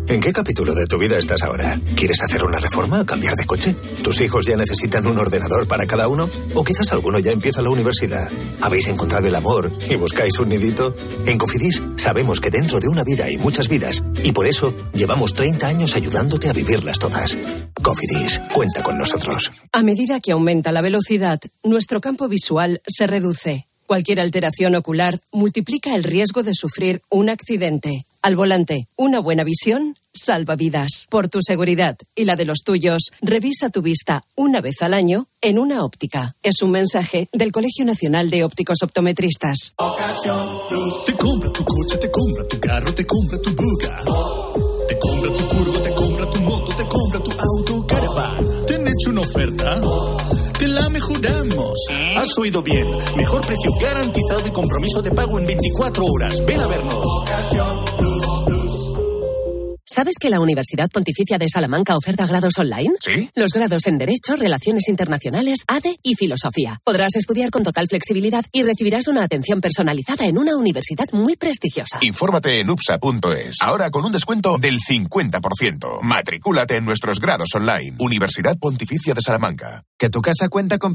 ¿En qué capítulo de tu vida estás ahora? ¿Quieres hacer una reforma o cambiar de coche? ¿Tus hijos ya necesitan un ordenador para cada uno? ¿O quizás alguno ya empieza la universidad? ¿Habéis encontrado el amor y buscáis un nidito? En Cofidis sabemos que dentro de una vida hay muchas vidas y por eso llevamos treinta años ayudándote a vivirlas todas. Cofidis, cuenta con nosotros. A medida que aumenta la velocidad, nuestro campo visual se reduce. Cualquier alteración ocular multiplica el riesgo de sufrir un accidente. Al volante, una buena visión salva vidas. Por tu seguridad y la de los tuyos, revisa tu vista una vez al año en una óptica. Es un mensaje del Colegio Nacional de Ópticos Optometristas. Te compra tu coche, te compra tu carro, te compra tu buga. Te compra tu furgo, te compra tu moto, te compra tu auto, caravan. ¿Te han hecho una oferta? Te la mejoramos. Has oído bien. Mejor precio garantizado y compromiso de pago en veinticuatro horas. Ven a vernos. ¿Sabes que la Universidad Pontificia de Salamanca oferta grados online? ¿Sí? Los grados en Derecho, Relaciones Internacionales, A D E y Filosofía. Podrás estudiar con total flexibilidad y recibirás una atención personalizada en una universidad muy prestigiosa. Infórmate en U P S A punto es. Ahora con un descuento del cincuenta por ciento. Matricúlate en nuestros grados online. Universidad Pontificia de Salamanca. Que tu casa cuenta con